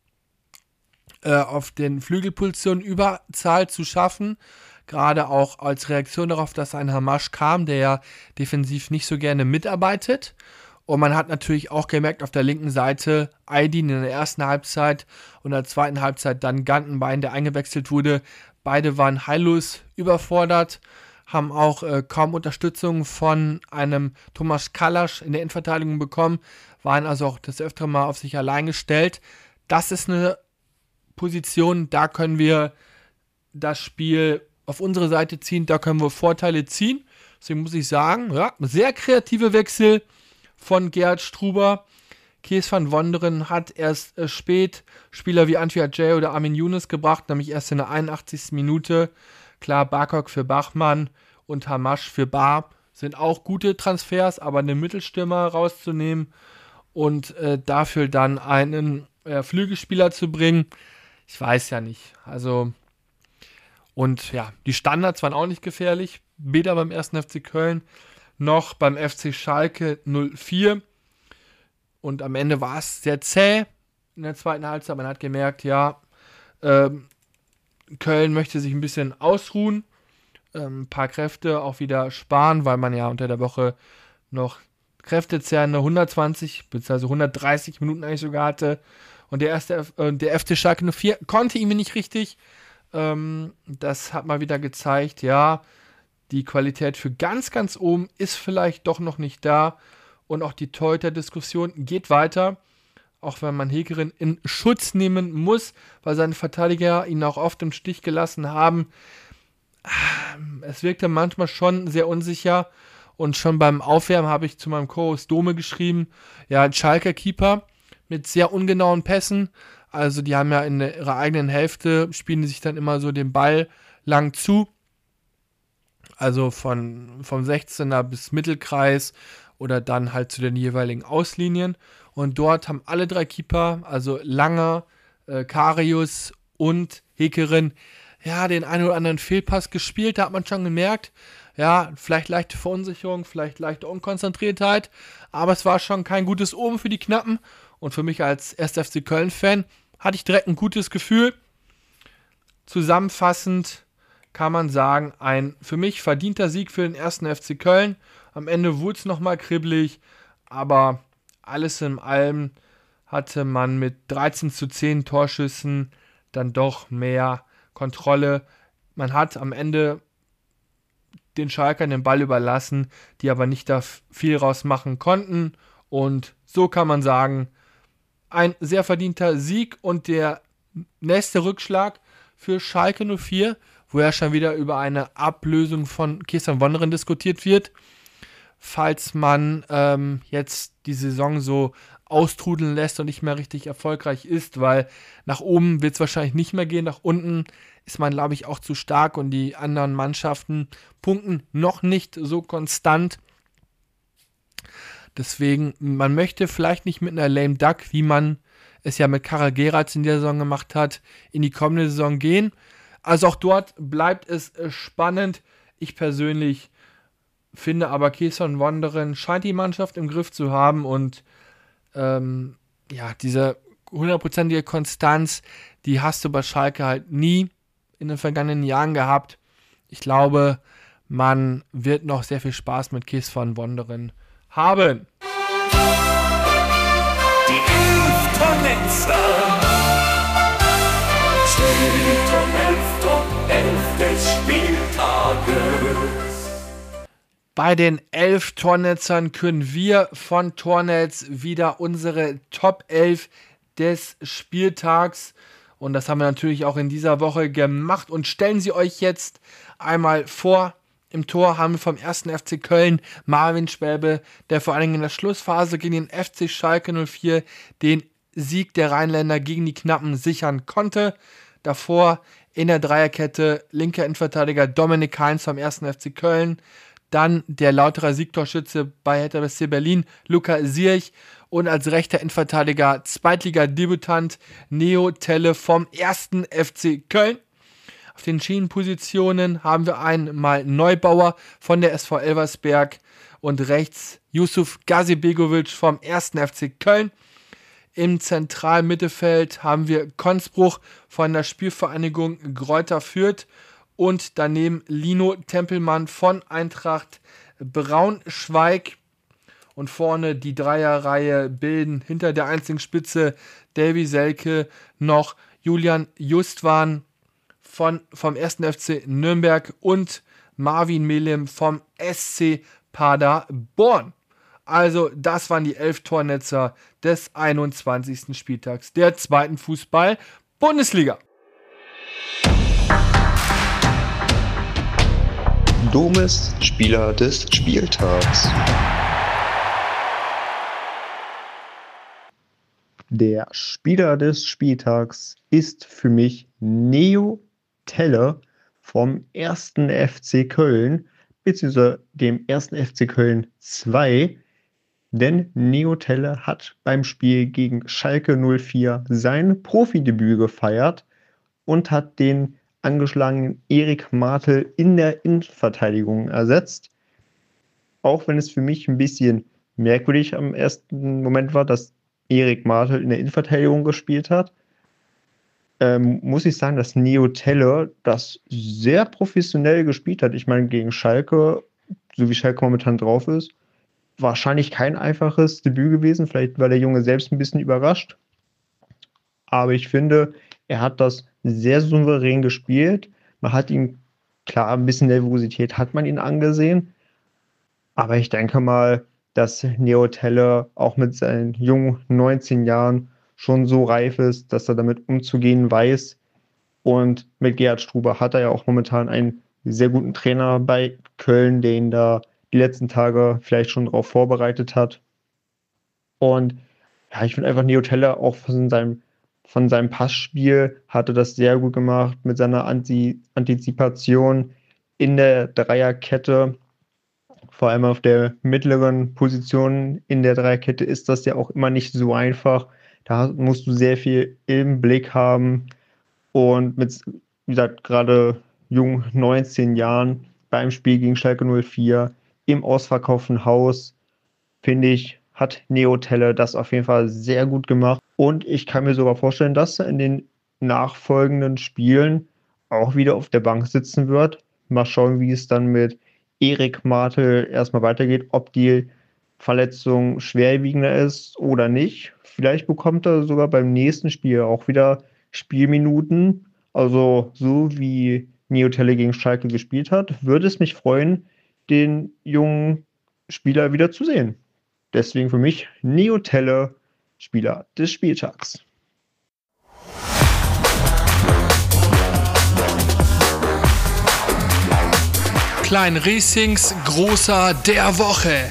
äh, auf den Flügelpositionen Überzahl zu schaffen. Gerade auch als Reaktion darauf, dass ein Hamash kam, der ja defensiv nicht so gerne mitarbeitet. Und man hat natürlich auch gemerkt, auf der linken Seite Aydin in der ersten Halbzeit und in der zweiten Halbzeit dann Gantenbein, der eingewechselt wurde. Beide waren heillos überfordert, haben auch äh, kaum Unterstützung von einem Thomas Kalasch in der Innenverteidigung bekommen, waren also auch das öftere Mal auf sich allein gestellt. Das ist eine Position, da können wir das Spiel auf unsere Seite ziehen, da können wir Vorteile ziehen. Deswegen muss ich sagen, ja, sehr kreative Wechsel von Gerd Struber. Kees van Wonderen hat erst äh, spät Spieler wie Antwi Ajay oder Armin Younes gebracht, nämlich erst in der einundachtzigsten Minute. Klar, Barkok für Bachmann und Hamash für Bar sind auch gute Transfers, aber einen Mittelstürmer rauszunehmen und äh, dafür dann einen äh, Flügelspieler zu bringen, ich weiß ja nicht. Also, und ja, die Standards waren auch nicht gefährlich, weder beim ersten F C Köln noch beim F C Schalke null vier. Und am Ende war es sehr zäh in der zweiten Halbzeit. Man hat gemerkt, ja, ähm, Köln möchte sich ein bisschen ausruhen, ähm, ein paar Kräfte auch wieder sparen, weil man ja unter der Woche noch Kräftezerrende hundertzwanzig bzw. hundertdreißig Minuten eigentlich sogar hatte. Und der erste F- äh, der F C Schalke null vier konnte ihm nicht richtig. Ähm, das hat mal wieder gezeigt, ja, die Qualität für ganz, ganz oben ist vielleicht doch noch nicht da. Und auch die Torhüter-Diskussion geht weiter. Auch wenn man Hegerin in Schutz nehmen muss, weil seine Verteidiger ihn auch oft im Stich gelassen haben. Es wirkte manchmal schon sehr unsicher. Und schon beim Aufwärmen habe ich zu meinem Co-Host Dome geschrieben, ja, ein Schalker Keeper mit sehr ungenauen Pässen. Also die haben ja in ihrer eigenen Hälfte, spielen die sich dann immer so den Ball lang zu. Also von, vom sechzehner bis Mittelkreis oder dann halt zu den jeweiligen Auslinien. Und dort haben alle drei Keeper, also Langer, äh, Karius und Hegerin, ja, den einen oder anderen Fehlpass gespielt. Da hat man schon gemerkt, ja, vielleicht leichte Verunsicherung, vielleicht leichte Unkonzentriertheit. Aber es war schon kein gutes Omen für die Knappen. Und für mich als erster F C Köln-Fan hatte ich direkt ein gutes Gefühl. Zusammenfassend kann man sagen, ein für mich verdienter Sieg für den ersten F C Köln. Am Ende wurde es nochmal kribbelig, aber alles in allem hatte man mit dreizehn zu zehn Torschüssen dann doch mehr Kontrolle. Man hat am Ende den Schalkern den Ball überlassen, die aber nicht da viel rausmachen konnten. Und so kann man sagen, ein sehr verdienter Sieg und der nächste Rückschlag für Schalke null vier, wo ja schon wieder über eine Ablösung von Kirsten Wonderen diskutiert wird. Falls man ähm, jetzt die Saison so austrudeln lässt und nicht mehr richtig erfolgreich ist, weil nach oben wird es wahrscheinlich nicht mehr gehen, nach unten ist man, glaube ich, auch zu stark und die anderen Mannschaften punkten noch nicht so konstant. Deswegen, man möchte vielleicht nicht mit einer Lame Duck, wie man es ja mit Karel Gerrards in der Saison gemacht hat, in die kommende Saison gehen. Also auch dort bleibt es spannend. Ich persönlich finde aber Kirsten Wonderen scheint die Mannschaft im Griff zu haben und ähm, ja, diese hundertprozentige Konstanz, die hast du bei Schalke halt nie in den vergangenen Jahren gehabt. Ich glaube, man wird noch sehr viel Spaß mit Kirsten Wonderen haben. Die Elftonnetzer steht um elf um elf des Spieltages. Bei den elf Tornetzern können wir von Tornetz wieder unsere Top elf des Spieltags, und das haben wir natürlich auch in dieser Woche gemacht, und stellen sie euch jetzt einmal vor. Im Tor haben wir vom ersten F C Köln Marvin Schwäbe, der vor allen Dingen in der Schlussphase gegen den F C Schalke null vier den Sieg der Rheinländer gegen die Knappen sichern konnte. Davor in der Dreierkette linker Innenverteidiger Dominik Heinz vom ersten F C Köln, dann der Lauterer Siegtorschütze bei Hertha B S C Berlin, Luca Sierch, und als rechter Innenverteidiger Zweitliga-Debütant Neo Telle vom ersten F C Köln. Auf den Schienenpositionen haben wir einmal Neubauer von der S V Elversberg und rechts Yusuf Gazibegovic vom ersten F C Köln. Im zentralen Mittelfeld haben wir Konsbruch von der Spielvereinigung Greuther Fürth und daneben Lino Tempelmann von Eintracht Braunschweig. Und vorne die Dreierreihe bilden hinter der einzigen Spitze Davy Selke noch Julian Justwan von, vom ersten F C Nürnberg und Marvin Melim vom S C Paderborn. Also das waren die elf Tornetzer des einundzwanzigsten Spieltags der zweiten Fußball-Bundesliga. Domes Spieler des Spieltags. Der Spieler des Spieltags ist für mich Neo Telle vom ersten F C Köln, beziehungsweise dem ersten F C Köln zwei, denn Neo Telle hat beim Spiel gegen Schalke null vier sein Profidebüt gefeiert und hat den angeschlagenen Erik Martel in der Innenverteidigung ersetzt. Auch wenn es für mich ein bisschen merkwürdig am ersten Moment war, dass Erik Martel in der Innenverteidigung gespielt hat, ähm, muss ich sagen, dass Neo Telle das sehr professionell gespielt hat. Ich meine, gegen Schalke, so wie Schalke momentan drauf ist, wahrscheinlich kein einfaches Debüt gewesen. Vielleicht war der Junge selbst ein bisschen überrascht. Aber ich finde, er hat das sehr souverän gespielt. Man hat ihn, klar, ein bisschen Nervosität hat man ihn angesehen. Aber ich denke mal, dass Neo Telle auch mit seinen jungen neunzehn Jahren schon so reif ist, dass er damit umzugehen weiß. Und mit Gerhard Struber hat er ja auch momentan einen sehr guten Trainer bei Köln, der ihn da die letzten Tage vielleicht schon darauf vorbereitet hat. Und ja, ich finde einfach, Neo Telle auch von seinem, von seinem Passspiel hatte das sehr gut gemacht, mit seiner Anti- Antizipation in der Dreierkette. Vor allem auf der mittleren Position in der Dreierkette ist das ja auch immer nicht so einfach. Da musst du sehr viel im Blick haben. Und mit, wie gesagt, gerade jung neunzehn Jahren beim Spiel gegen Schalke null vier im ausverkauften Haus, finde ich, hat Neo Telle das auf jeden Fall sehr gut gemacht. Und ich kann mir sogar vorstellen, dass er in den nachfolgenden Spielen auch wieder auf der Bank sitzen wird. Mal schauen, wie es dann mit Erik Martel erstmal weitergeht, ob die Verletzung schwerwiegender ist oder nicht. Vielleicht bekommt er sogar beim nächsten Spiel auch wieder Spielminuten. Also so wie Niotelle gegen Schalke gespielt hat, würde es mich freuen, den jungen Spieler wieder zu sehen. Deswegen für mich Niotelle Spieler des Spieltags. Klein Riesings Großer der Woche.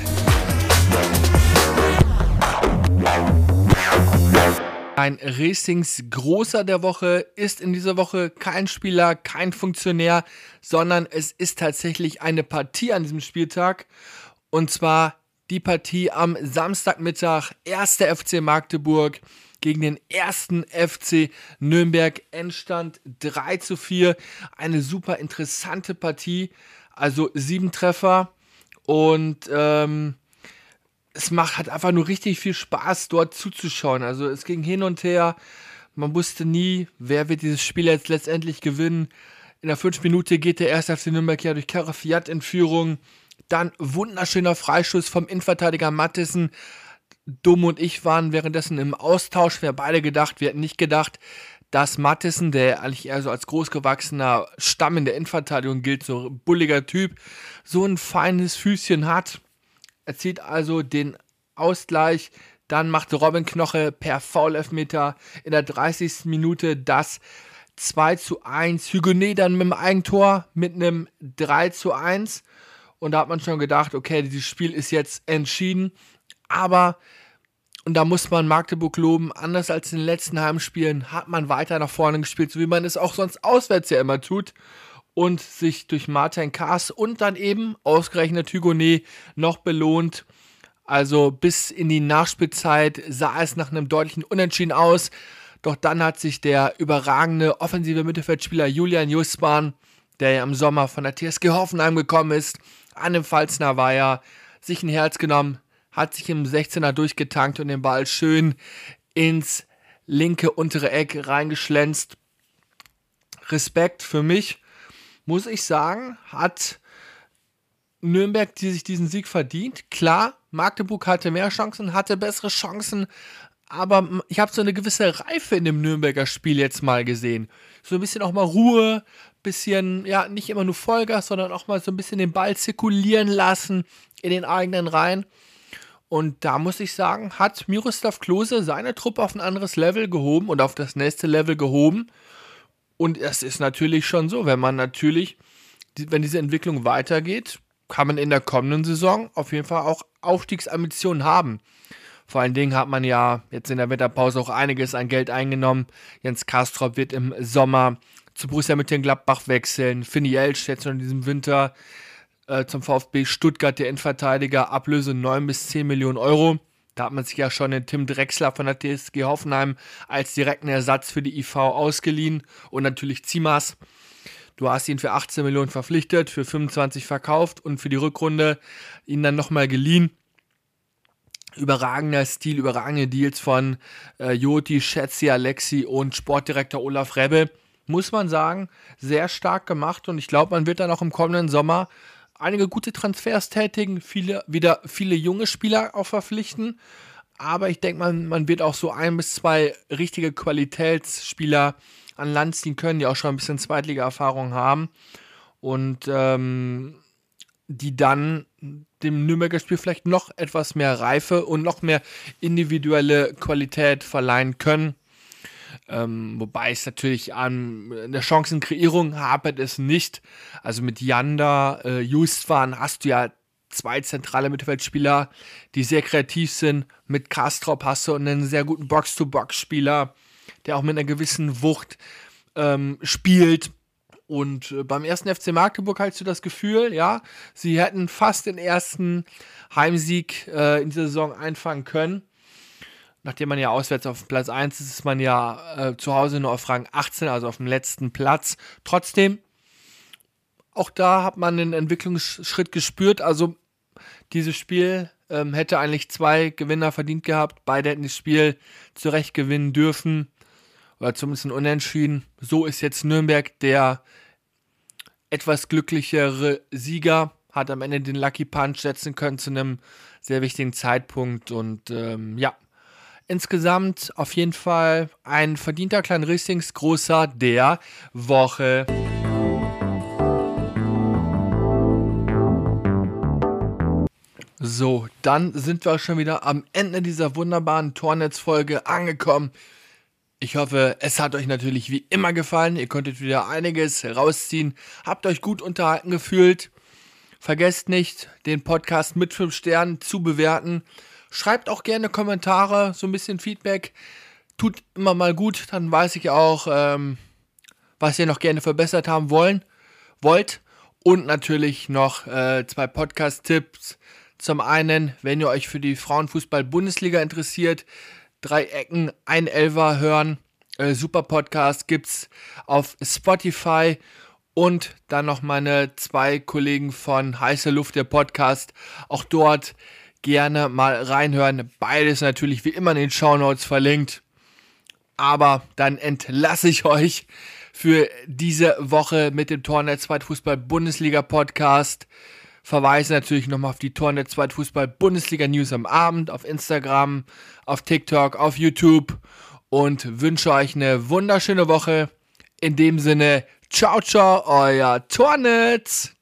Klein Riesings Großer der Woche ist in dieser Woche kein Spieler, kein Funktionär, sondern es ist tatsächlich eine Partie an diesem Spieltag. Und zwar die Partie am Samstagmittag, erster F C Magdeburg gegen den ersten F C Nürnberg, Endstand drei zu vier. Eine super interessante Partie, also sieben Treffer und ähm, es macht hat einfach nur richtig viel Spaß, dort zuzuschauen. Also es ging hin und her, man wusste nie, wer wird dieses Spiel jetzt letztendlich gewinnen. In der fünften Minute geht der erste F C Nürnberg ja durch Karafiat in Führung. Dann wunderschöner Freischuss vom Innenverteidiger Mattissen. Dom und ich waren währenddessen im Austausch. Wir haben beide gedacht, wir hätten nicht gedacht, dass Mattissen, der eigentlich eher so als großgewachsener Stamm in der Innenverteidigung gilt, so ein bulliger Typ, so ein feines Füßchen hat. Erzielt also den Ausgleich. Dann machte Robin Knoche per Foul-Elfmeter in der dreißigsten Minute das zwei zu eins. Hugonet dann mit dem Eigentor mit einem drei zu eins. Und da hat man schon gedacht, okay, dieses Spiel ist jetzt entschieden. Aber, und da muss man Magdeburg loben, anders als in den letzten Heimspielen hat man weiter nach vorne gespielt, so wie man es auch sonst auswärts ja immer tut. Und sich durch Martin Kaas und dann eben ausgerechnet Hugonet noch belohnt. Also bis in die Nachspielzeit sah es nach einem deutlichen Unentschieden aus. Doch dann hat sich der überragende offensive Mittelfeldspieler Julian Justman, der ja im Sommer von der T S G Hoffenheim gekommen ist, an dem Pfalzner Weiher, sich ein Herz genommen, hat sich im sechzehner durchgetankt und den Ball schön ins linke untere Eck reingeschlänzt. Respekt für mich, muss ich sagen, hat Nürnberg, die sich diesen Sieg verdient. Klar, Magdeburg hatte mehr Chancen, hatte bessere Chancen, aber ich habe so eine gewisse Reife in dem Nürnberger Spiel jetzt mal gesehen. So ein bisschen auch mal Ruhe, bisschen, ja, nicht immer nur Vollgas, sondern auch mal so ein bisschen den Ball zirkulieren lassen in den eigenen Reihen. Und da muss ich sagen, hat Miroslav Klose seine Truppe auf ein anderes Level gehoben und auf das nächste Level gehoben. Und es ist natürlich schon so, wenn man natürlich, wenn diese Entwicklung weitergeht, kann man in der kommenden Saison auf jeden Fall auch Aufstiegsambitionen haben. Vor allen Dingen hat man ja jetzt in der Winterpause auch einiges an Geld eingenommen. Jens Kastrop wird im Sommer zu Borussia Mönchengladbach wechseln. Finny Elsch jetzt schon in diesem Winter äh, zum VfB Stuttgart, der Innenverteidiger, Ablöse neun bis zehn Millionen Euro. Da hat man sich ja schon den Tim Drexler von der T S G Hoffenheim als direkten Ersatz für die I V ausgeliehen. Und natürlich Zimas. Du hast ihn für achtzehn Millionen verpflichtet, für fünfundzwanzig verkauft und für die Rückrunde ihn dann nochmal geliehen. Überragender Stil, überragende Deals von äh, Joti, Schätzi, Alexi und Sportdirektor Olaf Rebbe. Muss man sagen, sehr stark gemacht und ich glaube, man wird dann auch im kommenden Sommer einige gute Transfers tätigen, viele, wieder viele junge Spieler auch verpflichten, aber ich denke, man, man wird auch so ein bis zwei richtige Qualitätsspieler an Land ziehen können, die auch schon ein bisschen Zweitliga-Erfahrung haben und ähm, die dann dem Nürnberger Spiel vielleicht noch etwas mehr Reife und noch mehr individuelle Qualität verleihen können. Ähm, wobei es natürlich an der Chancenkreierung hapert es nicht. Also mit Janda, äh, Justwan hast du ja zwei zentrale Mittelfeldspieler, die sehr kreativ sind. Mit Kastrop hast du einen sehr guten Box-to-Box-Spieler, der auch mit einer gewissen Wucht ähm, spielt. Und äh, beim ersten F C Magdeburg hast du das Gefühl, ja, sie hätten fast den ersten Heimsieg äh, in dieser Saison einfangen können. Nachdem man ja auswärts auf Platz eins ist, ist man ja äh, zu Hause nur auf Rang achtzehn, also auf dem letzten Platz. Trotzdem, auch da hat man einen Entwicklungsschritt gespürt. Also dieses Spiel ähm, hätte eigentlich zwei Gewinner verdient gehabt. Beide hätten das Spiel zurecht gewinnen dürfen. Oder zumindest ein Unentschieden. So ist jetzt Nürnberg der etwas glücklichere Sieger. Hat am Ende den Lucky Punch setzen können zu einem sehr wichtigen Zeitpunkt. Und ähm, ja, insgesamt auf jeden Fall ein verdienter Klein Rissings Großer der Woche. So, dann sind wir schon wieder am Ende dieser wunderbaren Tornetz-Folge angekommen. Ich hoffe, es hat euch natürlich wie immer gefallen. Ihr konntet wieder einiges rausziehen. Habt euch gut unterhalten gefühlt. Vergesst nicht, den Podcast mit fünf Sternen zu bewerten. Schreibt auch gerne Kommentare, so ein bisschen Feedback. Tut immer mal gut, dann weiß ich auch, ähm, was ihr noch gerne verbessert haben wollen, wollt. Und natürlich noch äh, zwei Podcast-Tipps. Zum einen, wenn ihr euch für die Frauenfußball-Bundesliga interessiert, drei Ecken, ein Elfer hören. Äh, super Podcast gibt's auf Spotify. Und dann noch meine zwei Kollegen von Heiße Luft, der Podcast. Auch dort gerne mal reinhören. Beides natürlich wie immer in den Shownotes verlinkt. Aber dann entlasse ich euch für diese Woche mit dem Tornetz Zweitfußball Bundesliga Podcast. Verweise natürlich nochmal auf die Tornetz Zweitfußball Bundesliga News am Abend, auf Instagram, auf TikTok, auf YouTube und wünsche euch eine wunderschöne Woche. In dem Sinne, ciao, ciao, euer Tornetz!